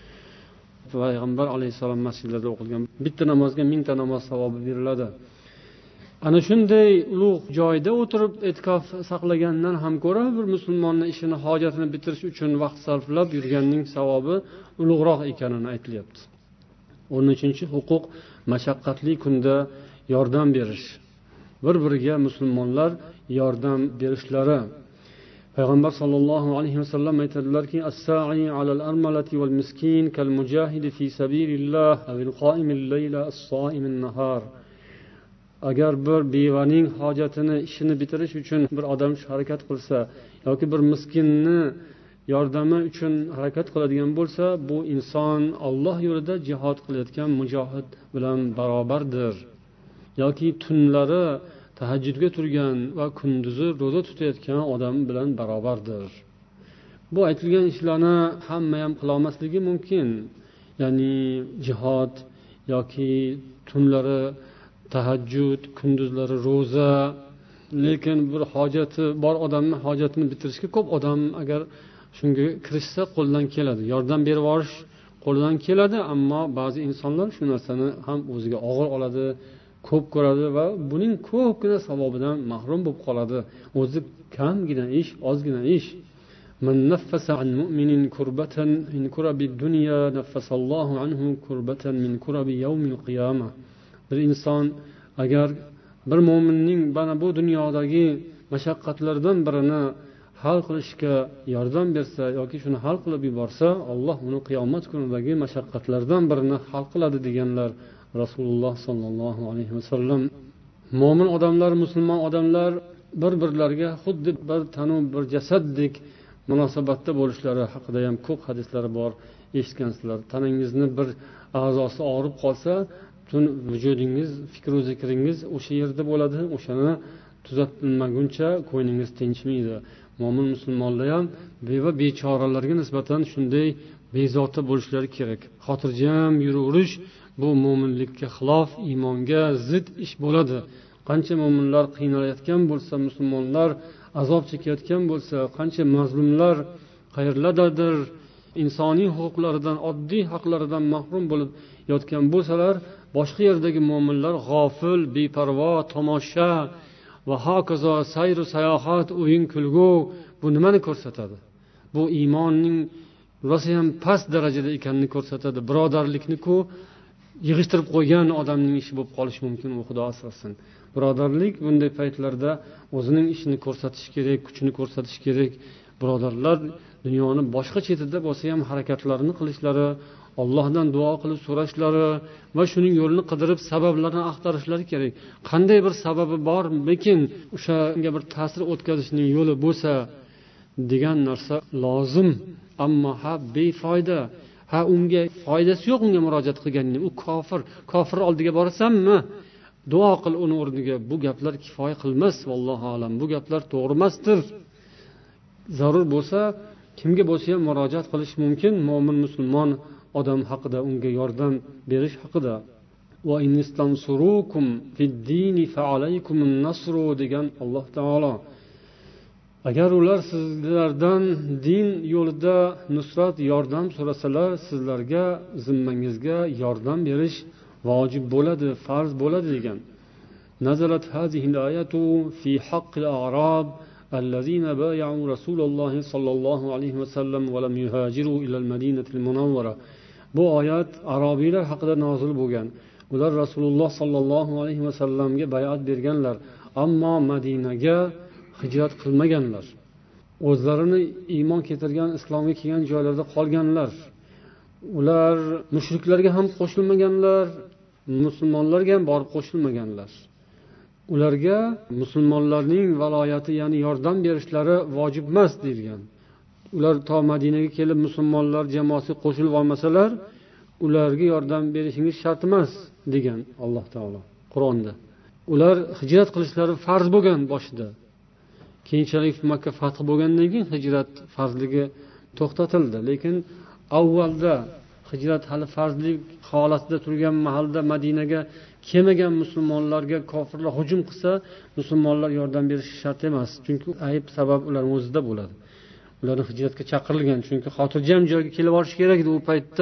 Payg'ambar alayhisalom masjidlarda o'qilgan bitta namozga 1000 ta namoz savobi beriladi. Ana shunday ulug' joyda o'tirib e'tikof saqlagandan ham ko'ra bir musulmonning ishini, hojatini bitirish uchun vaqt sarflab yurganning savobi ulug'roq ekanini aytilyapti. 13-chi huquq mashaqqatli kunda yordam berish. Bir-biriga musulmonlar yordam berishlari. Payg'ambar sollallohu alayhi vasallam aytadilarki: "As-sa'i 'alal armalati wal miskin kal mujahidi fi sabilillah awil qa'imil layla as-sa'imin nahar." Agar bir bevaning hojatini, ishini bitirish uchun bir odam harakat qilsa yoki bir miskinni yordami uchun harakat qiladigan bo'lsa, bu inson Alloh yo'lida jihad qilayotgan mujohid bilan barobardir. Yoki tunlari tahajjudga turgan va kunduzi roza tutayotgan odam bilan barobardir. Bu aytilgan ishlarni hamma ham qila olmasligi mumkin. Ya'ni jihad yoki tunlari tahajjud, kunduzlari roza. Lekin bir hojati bor odamning hojatini bitirishga ko'p odam agar shunga kirishsa qo'ldan keladi. Yordam berib yuborish qo'ldan keladi, ammo ba'zi insonlar shu narsani ham o'ziga og'ir oladi, ko'p ko'radi va buning ko'pgina savobidan mahrum bo'lib qoladi. O'zi kamgina ish, ozgina ish. Man naffasa an mu'minin kurbatan min kurabi dunya naffasallohu anhu kurbatan min kurabi yawmil qiyamah. Bir inson agar bir mo'minning bana bu dunyodagi mashaqqatlardan birini hal qilishga yordam bersa yoki shuni hal qilib yuborsa, Alloh uni qiyomat kunidagi mashaqqatlardan birini hal qiladi deganlar Rasululloh sallallohu alayhi vasallam. Mo'min odamlar, musulmon odamlar bir-birlariga xuddi bir tanu, bir jasaddek munosabatda bo'lishlari haqida ham ko'p hadislar bor, eshitgansizlar. Tanangizni bir a'zosi og'rib qolsa, butun vujudingiz, fikr va zikringiz o'sha yerda bo'ladi. O'shani tuzatilmaguncha ko'nglingiz tinchmaydi. Mo'min musulmonlar ham beva bechoralarga nisbatan shunday bezovta bo'lishlari kerak. Xotirjam yuraverish bu mo'minlikka xilof, iymonga zid ish bo'ladi. Qancha mo'minlar qiynalayotgan bo'lsa, musulmonlar azob chekayotgan bo'lsa, qancha mazlumlar qayerlardadir insoniy huquqlaridan, oddiy haqlaridan mahrum bo'lib yotgan bo'lsalar, boshqa yerdagi mo'minlar g'ofil, beparvo, tomosha va hokazo sayr va sayohat, o'yin kulgu bu nimani ko'rsatadi? bu iymonning rosa ham past darajada ekanini ko'rsatadi. Birodarlikni-ku yig'ishtirib qo'ygan odamning ishi bo'lib qolishi mumkin, u Xudo asrasin. Birodarlik bunday paytlarda o'zining ishini ko'rsatish kerak, kuchini ko'rsatish kerak. Birodarlar dunyoni boshqa chetida bo'lsa ham harakatlarini qilishlari, Allohdan duo qilib so'rashlari va shuning yo'lini qidirib sabablarni axtarishlari kerak. Qanday bir sababi bormikin o'shanga bir ta'sir o'tkazishning yo'li bo'lsa degan narsa lozim. Ammo befoyda, unga foydasi yo'q unga murojaat qilganing. U kofir oldiga borasanmi? Duo qil uni o'rniga. Bu gaplar kifoya qilmas, vallohu alam. Bu gaplar to'g'ri emasdir. Zarur bo'lsa kimga bo'lsa ham murojaat qilish mumkin. Mo'min musulmon odam haqida, unga yordam berish haqida. Va innistamsurukum fid-dini fa'alaykumun nasru degan Alloh taolo. Agar ular sizlardan din yo'lida nusrat, yordam so'rasalar, sizlarga zimmangizga yordam berish vojib bo'ladi, farz bo'ladi degan. Nazalat hazihil ayatu fi haqqil a'rab allazina bay'u Rasululloh sallallohu alayhi va sallam va lam yuhajiru ila al-Madinatil Munawwara. Bu oyat arabiylar haqida nozil bo'lgan. Ular Rasululloh sallallohu alayhi va sallamga bay'at berganlar, ammo Madinaga hijrat qilmaganlar. O'zlarini iymon keltirgan, islomga kelgan joylarda qolganlar. Ular mushriklarga ham qo'shilmaganlar, musulmonlarga ham borib qo'shilmaganlar. Ularga musulmonlarning valoyati, ya'ni yordam berishlari vojib emas deyilgan. Ular to Madinaga kelib musulmonlar jamoasiga qo'shilib olmasalar, ularga yordam berishingiz shart emas degan Alloh taolo Qur'onda. Ular hijrat qilishlari farz bo'lgan boshida. Keyinchalik Makka fath bo'lgandan keyin hijrat farzligi to'xtatildi. Lekin avvalda hijrat hali farzlik holatida turgan mahalda Madinaga kelmagan musulmonlarga kofirlar hujum qilsa, musulmonlar yordam berishi shart emas. Chunki ayb sabab ularning o'zida bo'ladi. Ularni hijratga chaqirilgan, chunki xotirjam joyga kelib olish kerak edi u paytda.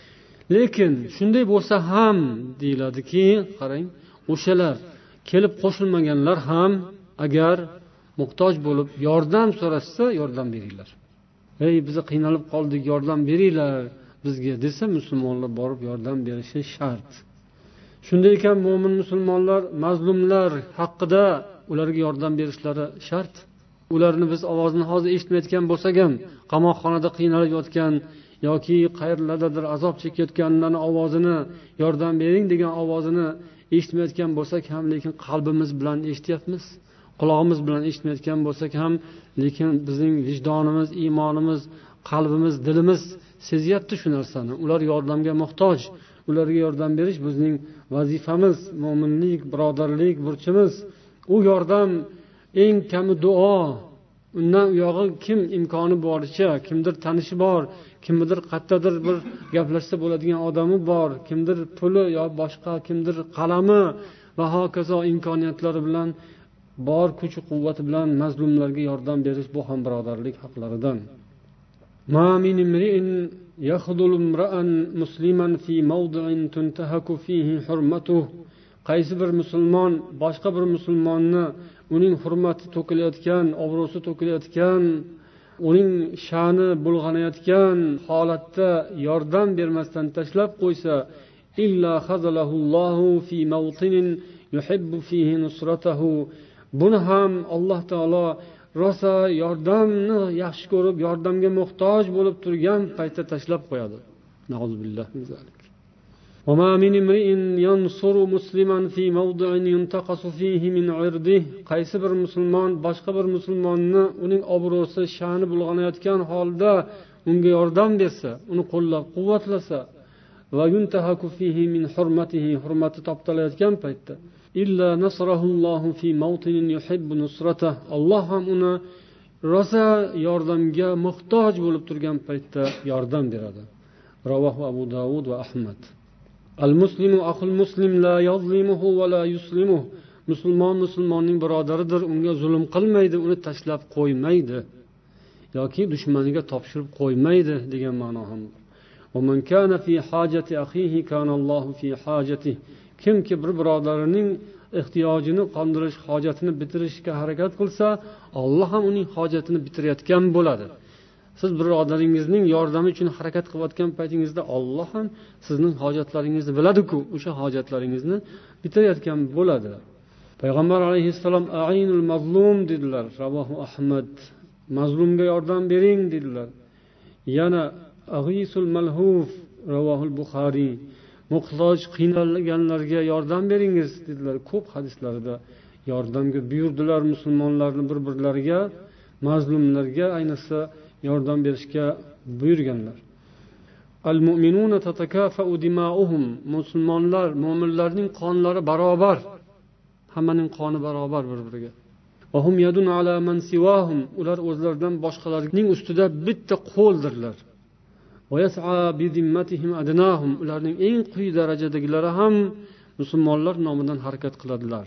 Lekin shunday bo'lsa ham deyiladiki, qarang, o'shalar kelib qo'shilmaganlar ham agar muhtoj bo'lib yordam so'rashsa, yordam beringlar. Ey, biz qiynalib qoldik, yordam beringlar bizga desa, musulmonlar borib yordam berishi shart. Shunday ekan, mo'min musulmonlar mazlumlar haqida ularga yordam berishlari shart. Ularni biz ovozini hozir eshitmayotgan bo'lsak ham, qamoqxonada qiynalib yotgan yoki qayerlardadir azob chekayotganlarning ovozini, yordam bering degan ovozini eshitmayotgan bo'lsak ham, lekin qalbimiz bilan eshityapmiz. Quloqimiz bilan eshitmayotgan bo'lsak ham, lekin bizning vijdonimiz, iymonimiz, qalbimiz, dilimiz sezyapti shu narsani. Ular yordamga muhtoj. Ularga yordam berish bizning vazifamiz, mo'minlik, birodarlik burchimiz. U yordam eng kami duo. Undan u yog'i kim imkoni boricha, kimdir tanishi bor, kimdir qayerdadir bir gaplashsa bo'ladigan odami bor, kimdir puli yo boshqa, kimdir qalami va hokazo imkoniyatlari bilan bor kuch quvvati bilan mazlumlarga yordam berish, bu ham birodarlik haqlaridan. Ma min imri'in yakhdulu imra'an musliman fi mawdi'in tuntahaku fihi hurmatuhu. Qaysi bir musulmon boshqa bir musulmonni uning hurmati to'kilayotgan, obro'si to'kilayotgan, uning sha'ni bulg'anayotgan holatda yordam bermasdan tashlab qo'ysa, illa khazalahullohu fi mawtinin yuhibbu fihi nusratahu. Buni ham Alloh taolo rosa yordamni yaxshi ko'rib, yordamga muhtoj bo'lib turgan paytda tashlab qo'yadi. Nauzubillah min zalik. Wa ma min imri'in yansuru musliman fi mawdi'in yuntaqasu fihi min 'irdihi. Qaysi bir musulmon boshqa bir musulmonni uning obro'si, sha'ni bulg'anayotgan holda unga yordam bersa, uni qo'llab-quvvatlasa, va yuntahaku fihi min hurmatihi, hurmati toptalayotgan paytda, illa nasrahullohu fi mawtinin yuhibbu nusratah. Alloh ham uni rosa yordamga muhtoj bo'lib turgan paytda yordam beradi. Ravohu Abu Dawud va Ahmad. Al-muslimu akhul muslim la yazlimuhu va la yuslimuhu. Musulmon musulmonning birodaridir, unga zulm qilmaydi, uni tashlab qo'ymaydi yoki dushmaniga topshirib qo'ymaydi degan ma'no ham bor. Va man kana fi hajati akhihi kana Allohu fi hajatihi. Kimki bir birodarining ehtiyojini qondirish, hojatini bitirishga harakat qilsa, Alloh ham uning hojatini bitirayotgan bo'ladi. siz birodaringizning yordami uchun harakat qilayotgan paytingizda Alloh ham sizning hojatlaringizni biladi-ku, o'sha hojatlaringizni bitirayotgan bo'ladi. Payg'ambar alayhissalom a'inul mazlum dedilar, ravohu Ahmad. Mazlumga yordam bering dedilar. Yana aghisul malhuf, ravohul Buxoriy. Muhtoj, qiynalganlarga yordam beringiz dedilar. Ko'p hadislarda yordamga buyurdilar musulmonlarni bir-birlariga, mazlumlarga ayniqsa yordam berishga buyurganlar. Al-mu'minuna tatakafa'u dima'uhum. Musulmonlar, mu'minlarning qonlari barobar. Hammaning qoni barobar bir-biriga. Va hum yadun ala man siwahum. Ular o'zlaridan boshqalarning ustida bitta qo'ldirlar. Va yas'a bi zimmatihim adnahum. Ularning eng quyi darajadagilari ham musulmonlar nomidan harakat qiladilar.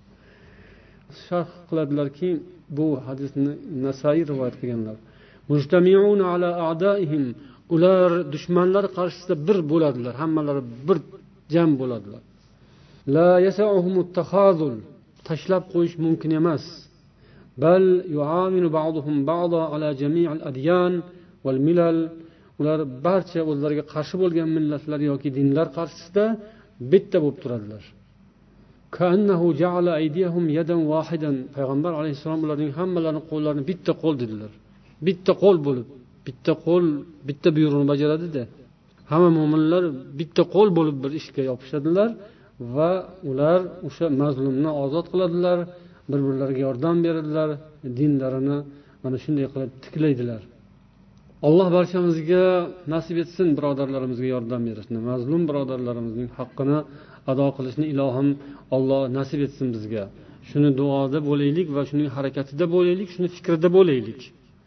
Sharh qiladilarki, bu hadisni Nasai rivoyat qilganlar. Mujtami'una ala a'daihim. Ular dushmanlar qarshisida bir bo'ladilar, hammalari bir jam bo'ladilar. La yas'uhumut takhazul. Tashlab qo'yish mumkin emas. Bal yu'aminu ba'duhum ba'da ala jami'il adyan wal milal. Ular barcha o'zlariga qarshi bo'lgan millatlar yoki dinlar qarshisida bitta bo'lib turadilar. Ka'annahu ja'ala aydiyahum yadan wahidan. Payg'ambar alayhisalom ularning hammalarini qo'llarini bitta qo'l dedilar. Bitta qo'l bo'lib, bitta qo'l bitta buyruqni bajaradi-da. Hamma mu'minlar bitta qo'l bo'lib bir ishga yopishadilar va ular o'sha mazlumni ozod qiladilar, bir-birlariga yordam beradilar, dinlarini mana shunday qilib tiklaydilar. Alloh barchamizga nasib etsin birodarlarimizga yordam berishni, mazlum birodarlarimizning haqqini ado qilishni ilohim Alloh nasib etsin bizga. Shuni duoda bo'laylik va shuning harakatida bo'laylik, shuni fikrida bo'laylik.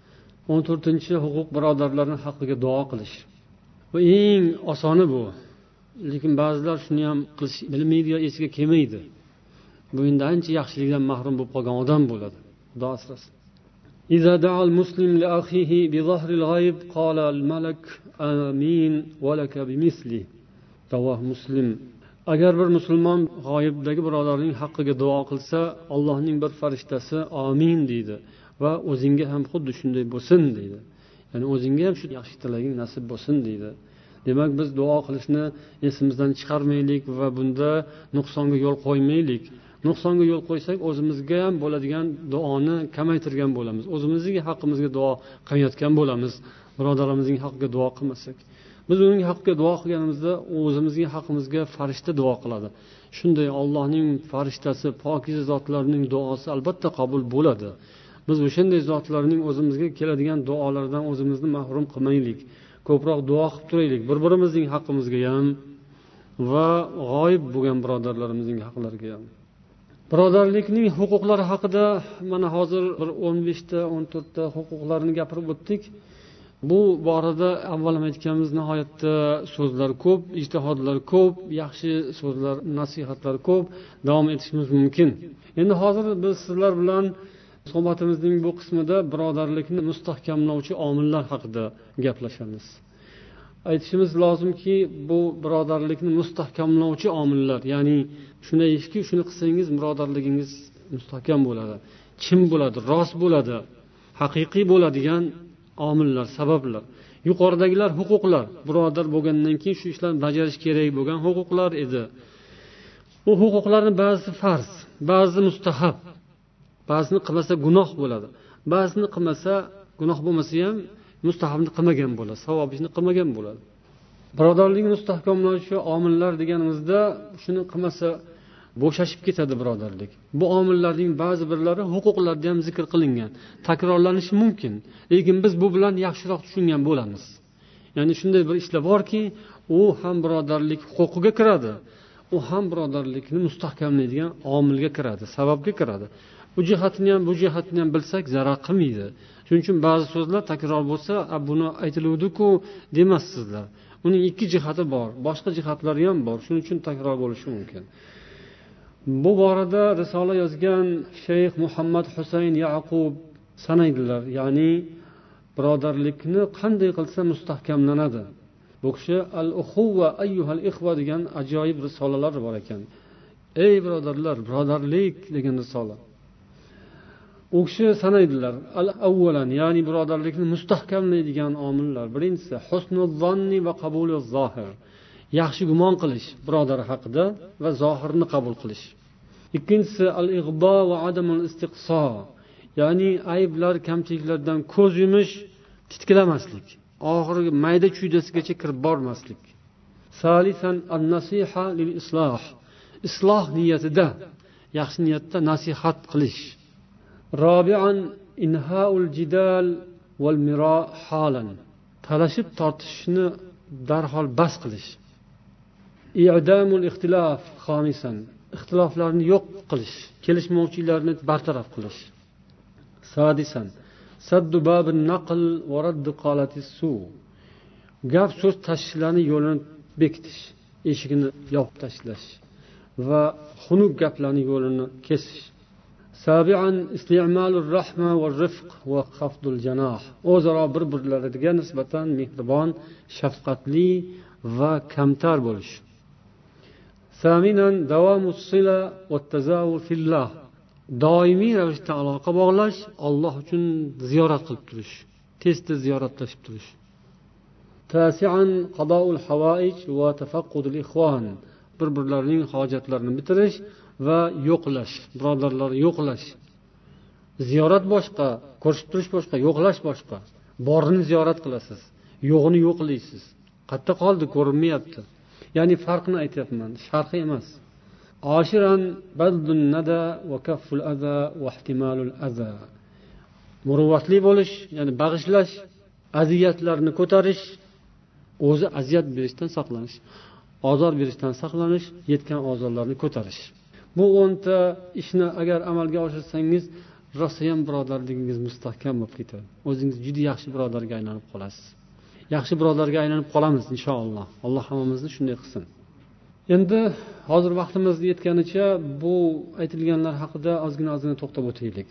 14-huquq birodarlarning haqqiga duo qilish. Bu eng osoni bu. Lekin ba'zilar shuni ham qilish bilmaydi yo esiga kelmaydi. Bu endi ancha yaxshilikdan mahrum bo'lib qolgan odam bo'ladi. Xudo asrasin. إذا دعا المسلم لأخيه بظهر الغيب قال الملك آمين ولك بمثله. رواه مسلم. Agar bir musulmon g'oyibdagi birodarning haqqiga duo qilsa, Allohning bir farishtasi amin deydi va o'zingga ham xuddi shunday bo'lsin deydi. Ya'ni o'zingga ham shu yaxshi tilaging nasib bo'lsin deydi. Demak, biz duo qilishni esimizdan chiqarmaylik va bunda nuqsonga yo'l qo'ymaylik. Nuqsonga yo'l qo'ysak, o'zimizga ham bo'ladigan duoni kamaytirgan bo'lamiz. O'zimizning haqqimizga duo qilmayotgan bo'lamiz. Birodarimizning haqqiga duo qilmasak. Biz uning haqqiga duo qilganimizda, o'zimizning haqqimizga farishta duo qiladi. Shunday Allohning farishtasi, pokiza zotlarning duosi albatta qabul bo'ladi. Biz o'shanday zotlarning o'zimizga keladigan duolardan o'zimizni mahrum qilmaylik. Ko'proq duo qilib turaylik, bir-birimizning haqqimizga ham va g'oyib bo'lgan birodarlarimizning haqlariga ham. Birodarlikning huquqlari haqida mana hozir bir 15 ta 14 ta huquqlarni gapirib o'tdik. Bu borada avval ham aytganimiz nihoyatda so'zlar ko'p, ijtihodlar ko'p, yaxshi so'zlar, nasihatlar ko'p, davom etishimiz mumkin. Endi hozir biz sizlar bilan suhbatimizning bu qismida birodarlikni mustahkamlovchi omillar haqida gaplashamiz. Aytishimiz lozimki, bu birodarlikni mustahkamlovchi omillar, ya'ni shunday ishki, shuni qilsangiz birodarligingiz mustahkam bo'ladi, chin bo'ladi, rost bo'ladi, haqiqiy bo'ladigan omillar, sabablar. Yuqoridagilar huquqlar, birodar bo'lgandan keyin shu ishlarni bajarish kerak bo'lgan huquqlar edi. Bu huquqlarning ba'zisi farz, ba'zi mustahab. Ba'zini qilmasa gunoh bo'ladi. Ba'zini qilmasa gunoh bo'lmasa ham mustahabni qilmagan bo'ladi, savob ishni qilmagan bo'ladi. Birodarlikni mustahkamlovchi omillar deganimizda shuni qilmasa bo'shashib ketadi birodarlik. Bu omillarning ba'zi birlari huquqlarda ham zikr qilingan, takrorlanishi mumkin. Lekin biz bu bilan yaxshiroq tushungan bo'lamiz. Ya'ni shunday bir ishlar borki, u ham birodarlik huquqiga kiradi. U ham birodarlikni mustahkamlaydigan omilga kiradi, sababga kiradi. Bu jihatni ham, bu jihatni ham bilsak zarar qilmaydi. Shuning uchun ba'zi so'zlar takror bo'lsa, buni aytiluvdi-ku demassizlar. Uning ikki jihati bor, boshqa jihatlari ham bor. Shuning uchun takror bo'lishi mumkin. Bu borada risola yozgan Shayx Muhammad Husayn Yaqub sanaydilar, ya'ni birodarlikni qanday qilsa mustahkamlanadi. Bu kishi Al-Ukhuwa ayyuhal ikhwa degan ajoyib risolalar bor ekan. Ey birodarlar, birodarlik degan risola. u kishi sanaydilar al avvalan, ya'ni birodarlikni mustahkamlaydigan omillar. Birinchisi husnul zonni va qabuluz zohir, yaxshi gumon qilish birodar haqida va zohirni qabul qilish. Ikkinchisi al-ig'bo va adamul istiqso, ya'ni ayblar, kamchiliklardan ko'z yumish, titkilamaslik, oxirgi mayda chuydasigacha kirib bormaslik. Salisan an-nasiha lil isloh, isloh niyatida, yaxshi niyatda nasihat qilish. Robi'an inhaul jidal wal miro halan, talashib tortishishni darhol bas qilish. I'damul ixtilof xomisan, ixtiloflarni yo'q qilish, kelishmovchiliklarni bartaraf qilish. Sadisan saddu babun naql va radd qolatis su, gap so'z tashishlarni yo'lini bekitish, eshigini yopib tashlash va xunuk gaplarning yo'lini kesish. Sabi'an isti'malur rahma va rifq va xafdul janah, o'zaro bir-birlariga nisbatan mehribon, shafqatli va kamtar bo'lish. Saminan davamus sila va tazawur fillah, doimiy ravishda aloqa bog'lash, Alloh uchun ziyorat qilib turish, tez-tez ziyoratlashib turish. Tasi'an qadoul havaij va tafaqqudul ikhwan, bir-birlarining hojatlarini bitirish va yo'qlash, birodarlarni yo'qlash. Ziyorat boshqa, ko'rishib turish boshqa, yo'qlash boshqa. Borini ziyorat qilasiz, yo'g'ini yo'qlaysiz. Qayerda qoldi, ko'rinmayapti. Ya'ni farqini aytyapman, sharhi emas. Oshiran badlun nada va kafful aza va ihtimalul aza, muruvvatli bo'lish, ya'ni bag'ishlash, aziyatlarni ko'tarish, o'zi aziyat berishdan saqlanish, ozor berishdan saqlanish, yetgan ozorlarni ko'tarish. Bu 10 ta ishni agar amalga oshirsangiz, rosa ham birodarligingiz mustahkam bo'lib ketadi. O'zingiz juda yaxshi birodarga aylanib qolasiz. Yaxshi birodarga aylanib qolamiz inshaalloh. Alloh hammamizni shunday qilsin. Endi hozir vaqtimiz yetganicha bu aytilganlar haqida ozgina to'xtab o'taylik.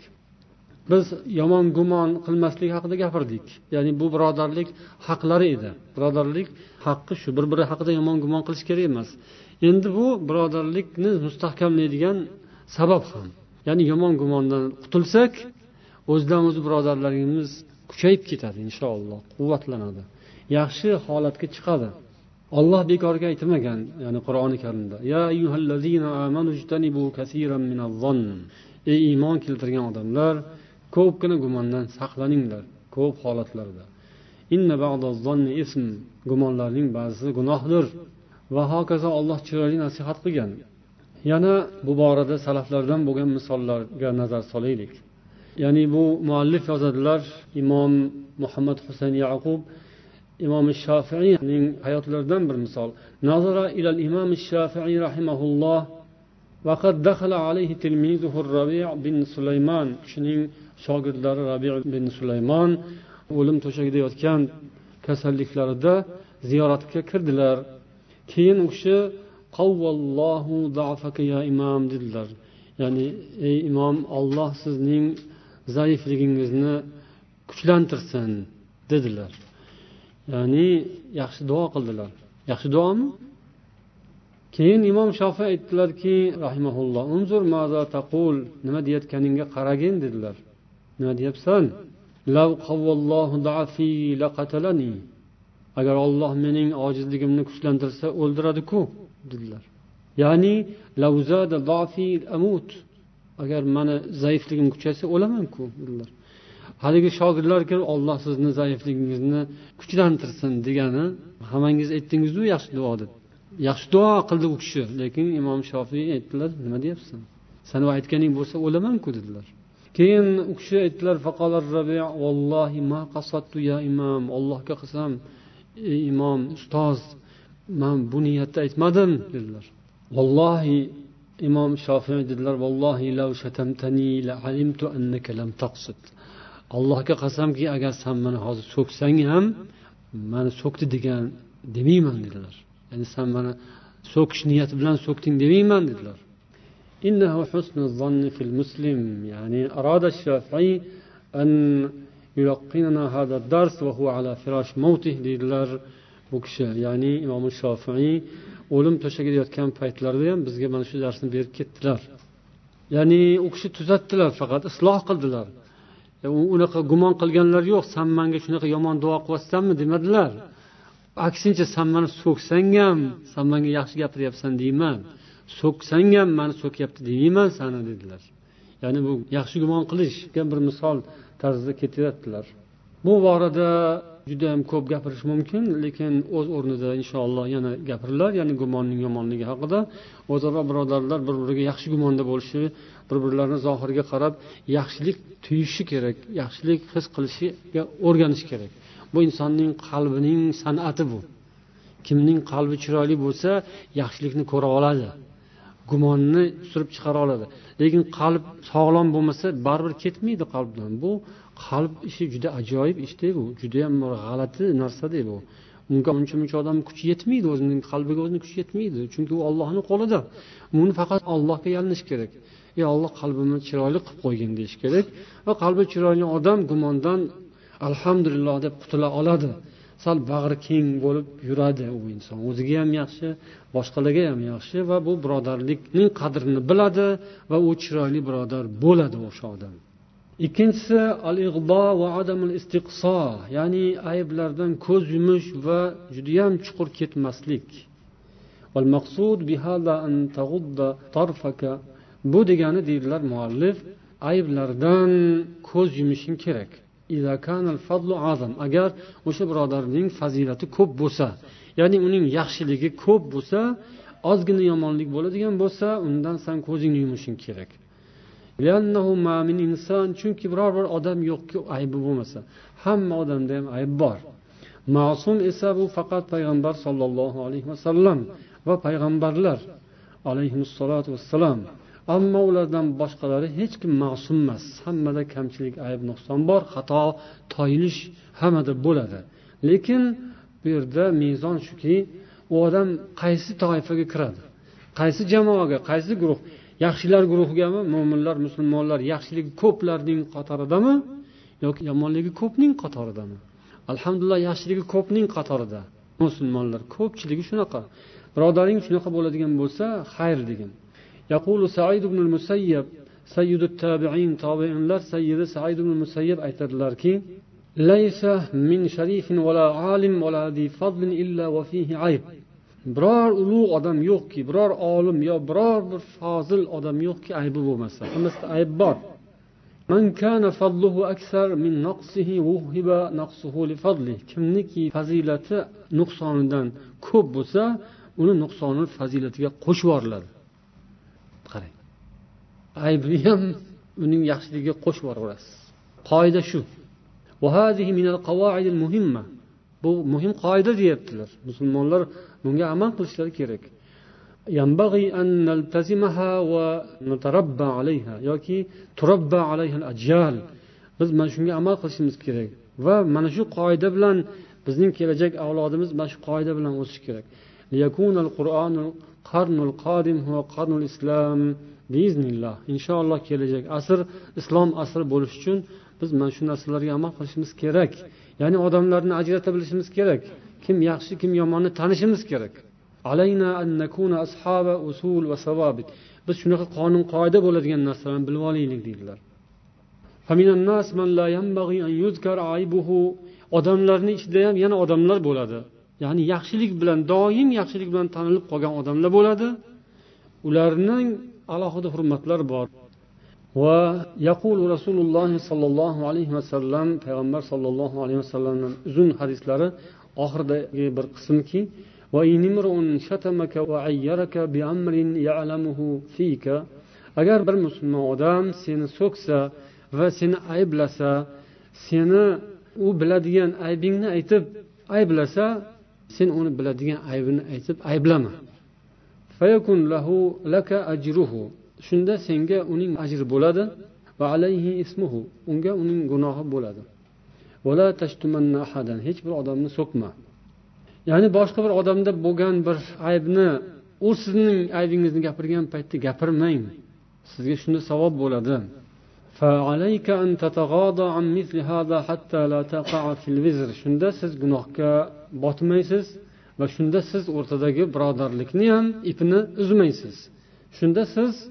Biz yomon gumon qilmaslik haqida gapirdik. Ya'ni bu birodarlik haqlari edi. Birodarlik haqqi shu, bir-biri haqida yomon gumon qilish kerak emas. Endi bu birodarlikni mustahkamlaydigan sabab ham. Ya'ni yomon gumondan qutulsak, o'zidan o'zi birodarligimiz kuchayib ketadi inshaalloh, quvvatlanadi. Yaxshi holatga chiqadi. Alloh bekorga aytmagan, ya'ni Qur'oni Karimda: "Ya ayyuhallazina amanu ijtanibu kaseeran minaz-zonn." Ey iymon keltirgan odamlar, ko'pgina gumondan saqlaninglar, ko'p holatlarda. Inna ba'daz-zonni ism, gumonlarning ba'zisi gunohdir. Va hokazo Alloh chiroyli nasihat qilgan. Yana bu borada salaflardan bo'lgan misollarga nazar solaylik. Ya'ni bu muallif yozadilar, Imom Muhammad Husayn Yaqub Imom Shofiiyning hayotlaridan bir misol. Nazara ilal Imom Shofiiy rahimahulloh va qad dakhala alayhi tilmizuhu Rabi' bin Sulaymon, kishining shogirdlari Rabi' bin Sulaymon o'lim to'shagida yotgan kasalliklarida ziyoratga kirdilar. Keyin u kishi qawvallohu da'faka ya imom dedilar. Ya'ni ey imom, Alloh sizning zaifligingizni kuchlantirsin dedilar. Ya'ni yaxshi duo qildilar. Yaxshi duomi? Keyin Imom Shofiy aytdilarki, rahimahulloh, unzur maza taqul, nima deyotganingga qaragin dedilar. Nima deyapsan? Law qawvallohu da'fi laqatalani. Agar Alloh mening ojizligimni kuchlantirsa o'ldiradi-ku dedilar. Ya'ni law zada da'fi amut. Agar meni zaifligim kuchaysa o'laman-ku dedilar. Haligi shogirdlar kelib Alloh sizni zaifligingizni kuchlantirsin degani, hammangiz aytdingiz-ku yaxshi duo deb. Yaxshi duo qildi u kishi, lekin Imom Shofiy aytdilar, nima deyapsan? Sen aytganing bo'lsa o'laman-ku dedilar. Keyin u kishi aytdilar, faqalar Rabi' vallohi ma qasadtu ya imom, Allohga qasam, ey imom, ustoz, men bu niyatda aytmadim dedilar. Vallohi Imom Shofiy dedilar, vallohi law shatamtani la alimtu annaka lam taqsid. Allohga qasamki, agar sen meni hozir so'ksang ham, meni so'kdi degan demayman dedilar. Ya'ni sen meni so'kish niyati bilan so'kding demayman dedilar. Innahu husnul zonni fil muslim, ya'ni arada Shofiy an yulqinana hada dars va huwa ala firash mawtih dedilar bu kishi. Ya'ni Imom Shofiy o'lim to'shagida yotgan paytlarida ham bizga mana shu darsni berib ketdilar. ya'ni u kishi tuzatdilar, faqat isloh qildilar. Unaqa gumon qilganlar yo'q, san menga shunaqa yomon duo qilyapsanmi demadilar. Aksincha, san meni so'ksang ham san menga yaxshi gapiryapsan deyman, so'ksang ham meni so'kyapti deyman sani dedilar. Ya'ni bu yaxshi gumon qilishga bir misol tarzida ketyaptilar. Bu borada juda ham ko'p gapirish mumkin, lekin o'z o'rnida inshaalloh yana gapirilar, ya'ni gumonning yomonligi haqida. O'zaro birodarlar bir-biriga yaxshi gumonda bo'lishi, bir-birlarini zohiriga qarab yaxshilik tuyishi kerak, yaxshilik his qilishiga o'rganish kerak. Bu insonning qalbining san'ati bu. Kimning qalbi chiroyli bo'lsa, yaxshilikni ko'ra oladi, gumonni surib chiqara oladi. Lekin qalb sog'lom bo'lmasa, baribir ketmaydi qalbdan. Bu qalb ishi juda ajoyib ishda, bu juda ham g'alati narsa-da bu. Unga uncha odam kuchi yetmaydi, o'zining qalbiga o'zining kuchi yetmaydi, chunki u Allohning qo'lida. Uni faqat Allohga yalinish kerak. Ey Alloh, qalbimni chiroyli qilib qo'ygin deyish kerak va qalbi chiroyli odam gumondan alhamdulillah deb qutula oladi. Sal bag'ri keng bo'lib yuradi u inson. O'ziga ham yaxshi, boshqalarga ham yaxshi va bu birodarlikning qadrini biladi va u chiroyli birodar bo'ladi o'sha odam. Ikkinchisi al-ig'bo va adamul istiqso, ya'ni ayblardan ko'z yumish va juda ham chuqur ketmaslik. Wal maqsud bihada an taghudda tarfaka. Bu degani deydilar muallif, ayblardan ko'z yumishing kerak. Iza kana al-fadlu azam, agar o'sha birodarning fazilati ko'p bo'lsa, ya'ni uning yaxshiligi ko'p bo'lsa, ozgina yomonlik bo'ladigan bo'lsa, undan sen ko'zingni yumishing kerak. Chunki biror bir odam yo'qki aybi bo'lmasa, hamma odamda ham ayb bor. Ma'sum esa bu faqat payg'ambar sollallohu alayhi vasallam va payg'ambarlar alayhissalatu vassalam. Ammo ulardan boshqalari hech kim ma'sum emas. Hammada kamchilik, ayb, nuqson bor, xato, toyilish hammada bo'ladi. Lekin bu yerda mezon shuki, u odam qaysi toifaga kiradi? Qaysi jamoaga, qaysi guruh? Yaxshilar guruhigami, mo'minlar, musulmonlar yaxshiligi ko'plarning qatoridami yoki yomonligi ko'pning qatoridami? Alhamdulillah, yaxshiligi ko'pning qatorida. Musulmonlar ko'pchiligi shunaqa. Birodaring shunaqa bo'ladigan bo'lsa, xayr degan. Yaqulu Sa'id ibn al-Musayyib, sayyidut tabi'in, tabi'inlar sayyidi Sa'id ibn al-Musayyib aytadilarki: "Laysa min sharifin wala alim wala zi fadlin illa wa fihi ayb." Biror ulug' odam yo'qki, biror olim yo biror bir fozil odam yo'qki aybi bo'lmasa, hammasida ayb bor. Man kana fadluhu aksar min naqsihi wuhiba naqsuhu li fadli. Kimniki fazilati nuqsonidan ko'p bo'lsa, uni nuqsoni fazilatiga qo'shib yuboriladi. Qarang. Aybni ham uning yaxshiligiga qo'shib yuborasiz. Qoida shu. Va hadihi min al-qawaid al-muhimma. Bu muhim qoida deyaptilar. Musulmonlar bunga amal qilishlari kerak. Yanbaghi an naltazimaha va natarabba alayha yoki turabba alayha al-ajyal. Biz mana shunga amal qilishimiz kerak va mana shu qoida bilan bizning kelajak avlodimiz mana shu qoida bilan o'sishi kerak. Liyakuna al-Qur'anul qarnul qadim huwa qarnul islam biiznillah. Inshaalloh kelajak asr islom asri bo'lish uchun biz mana shu narsalarga amal qilishimiz kerak. Ya'ni odamlarni ajrata bilishimiz kerak. Kim yaxshi, kim yomonni tanishimiz kerak. Alayna an nakuna ashaba usul va savabit. Biz shunaqa qonun qoida bo'ladigan narsalarni bilib olaylik deydilar. Faminan nas man la yanbaghi an yuzkar aybuhu. Odamlarning ichida ham yana odamlar bo'ladi. Ya'ni yaxshilik bilan, doim yaxshilik bilan tanilib qolgan odamlar bo'ladi. Ularning alohida hurmatlari bor. Va yaqulu Rasululloh sallallohu alayhi vasallam, payg'ambar sallallohu alayhi vasallamning uzun hadislari oxiridagi bir qismki: "Va inimrun shatamaka va ayyaraka bi amrin ya'lamuhu fika." Agar bir musulmon odam seni so'ksa va seni ayblasa, seni u biladigan aybingni aytib ayblasa, sen uni biladigan aybini aytib ayblama. Fayakun lahu laka ajruhu. Shunda senga uning ajri bo'ladi va alayhi ismuhu. Unga uning gunohi bo'ladi. Wala tashtumanna ahadan. Hech bir odamni so'kma. Ya'ni boshqa bir odamda bo'lgan bir aybni u sizning aybingizni gapirgan paytda gapirmang. Sizga shunda savob bo'ladi. Fa alayka an tataghada an mithli hada hatta la taqa'a fil wizr. Shunda siz gunohga botmaysiz va shunda siz o'rtadagi birodarlikni ham ipini uzmaysiz. Shunda siz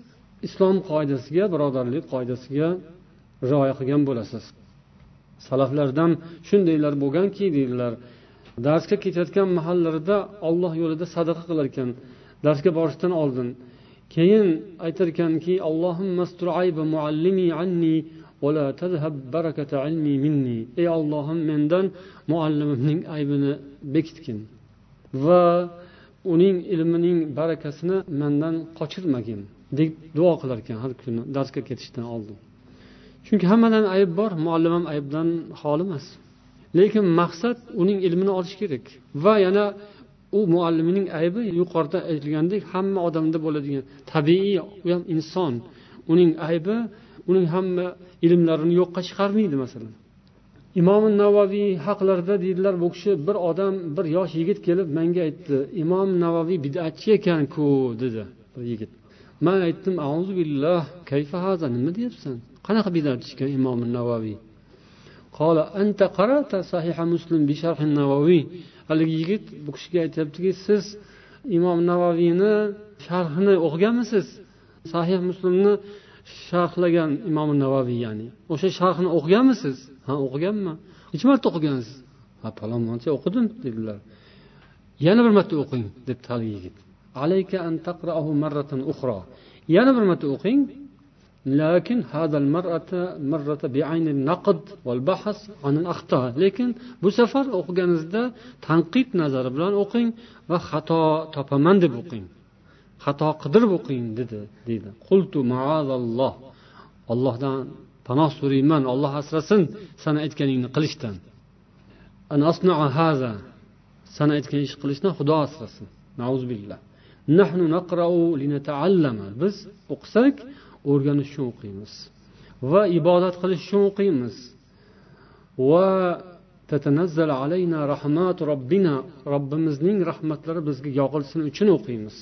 islom qoidasiga, birodarlik qoidasiga rioya qilgan bo'lasiz. Salaflardan shundaylar bo'lganki, deydilar, darsga ketayotgan mahallarida Alloh yo'lida sadaqa qilar ekan, darsga borishdan oldin. Keyin aytar ekanki, Allohumma astur ayba muallimi anni va la tadhhab barakata ilmi minni. Ey Allohim, mendan muallimimning aybini bekitgin va uning ilmining barakasini mendan qochirmagin deb duo qilar ekan har kuni darsga ketishdan oldin. Chunki hammadan ayb bor, muallim ham aybdan xoli emas. Lekin maqsad uning ilmini olish kerak va yana u muallimining aybi yuqorida aytilgandek hamma odamda bo'ladigan tabiiy, u ham inson. Uning aybi uning hamma ilmlarini yo'qqa chiqarmaydi masalan. Imom Navoiy haqlarida deydilar, bu kishi bir odam, bir yosh yigit kelib menga aytdi, Imom Navoiy bid'atchi ekan-ku dedi bir yigit. Men aytdim, auzu billah, kayfa haza, nima deyapsan? Qanaqa bid'atchi ekan Imom Navoiy? Qala anta qara'ta sahih Muslim bi sharh an-Navoiy. Haligi yigit bu kishiga aytibdiki, siz Imom Navoiyni sharhini o'qiganmisiz? Sahih Muslimni sharhlagan Imom Navoiy, ya'ni o'sha sharhini o'qiganmisiz? Ha, o'qiganman. Necha marta o'qigansiz? Ha, falon marta o'qidim dedilar. Yana bir marta o'qing deb haligi yigit. Alayka an taqra'ahu marratan ukhra. Yana bir marta o'qing. Lakin hada al-marrata bi'ayn an-naqd wal-bahth an al-akhta. Lekin bu safar o'qiganingizda tanqid nazari bilan o'qing va xato topaman deb o'qing. Xato qidirib o'qing dedi. Qultu ma'azalloh. Allohdan panoh so'rayman, Alloh asrasin sana aytganingni qilishdan. An asna'a haza. Sana aytgan ish qilishdan Xudo asrasin. Nauzubillah. Nahnu naqra'u linata'allama. Biz o'qisak o'rganish uchun o'qiymiz va ibodat qilish uchun o'qiymiz. Va tatanazzal alayna rahmat robbina, Robbimizning rahmatlari bizga yog'ilsin uchun o'qiymiz.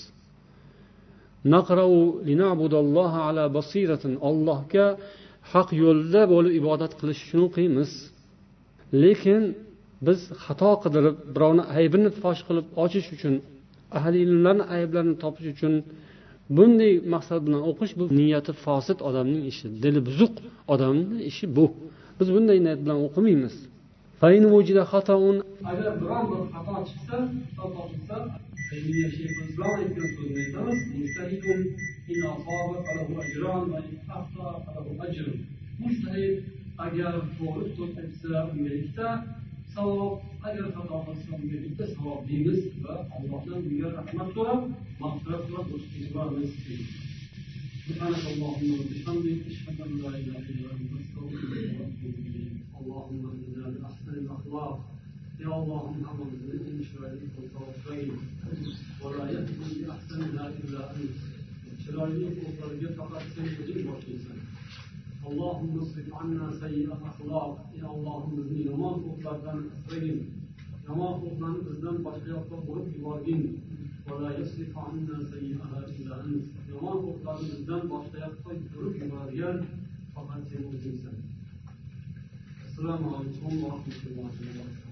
Naqra'u lina'budalloha ala basiratin, Allohga haq yo'lda bo'lib ibodat qilish uchun o'qiymiz. Lekin biz xato qidirib, birovni aybini fosh qilib ochish uchun, ahli ilmlarning ayblarini topish uchun bunday maqsad bilan o'qish, bu niyati fosid odamning ishi, dili buzuq odamning ishi bu. Biz bunday niyat bilan o'qimaymiz. Fayn vujida xatoun, agar biron bir xato chiqsa, topilsa, ayni shayxul islom aytgan so'zni aytamiz, mustahidun in asaba falahu ajran va in axta falahu ajr. Mustahid agar to'g'ri so'z aytsa, unga ikkita savob, agar xato qilsa, unga bitta savob deymiz va Allohdan unga rahmat so'rab, mag'firat so'rab o'tishimiz kerak. Subhanallohumma va bihamdih, ashhadu an la ilaha illa anta, astaghfiruka va atubu ilayk. Allohumma inna bi ahsanil akhlaq. Ya Allohum hamdani insha'Allah tawfiq va la yakun bi ahsaniha illa ant. Chiroyli xulqlarga faqat sen o'zing boshlaysan. Allohumma asrif anna sayyi'at akhlaq. Ya Allohum bizni yomon xulqlardan asragin. Yomon xulqlarni bizdan boshqa yoqqa burib yuborgin. Va la yasrif anna sayyi'aha illa ant. Yomon xulqlarni bizdan boshqa yoqqa burib yuborgan faqat sen o'zingsan. Assalomu alaykum va rahmatullohi va barakatuh.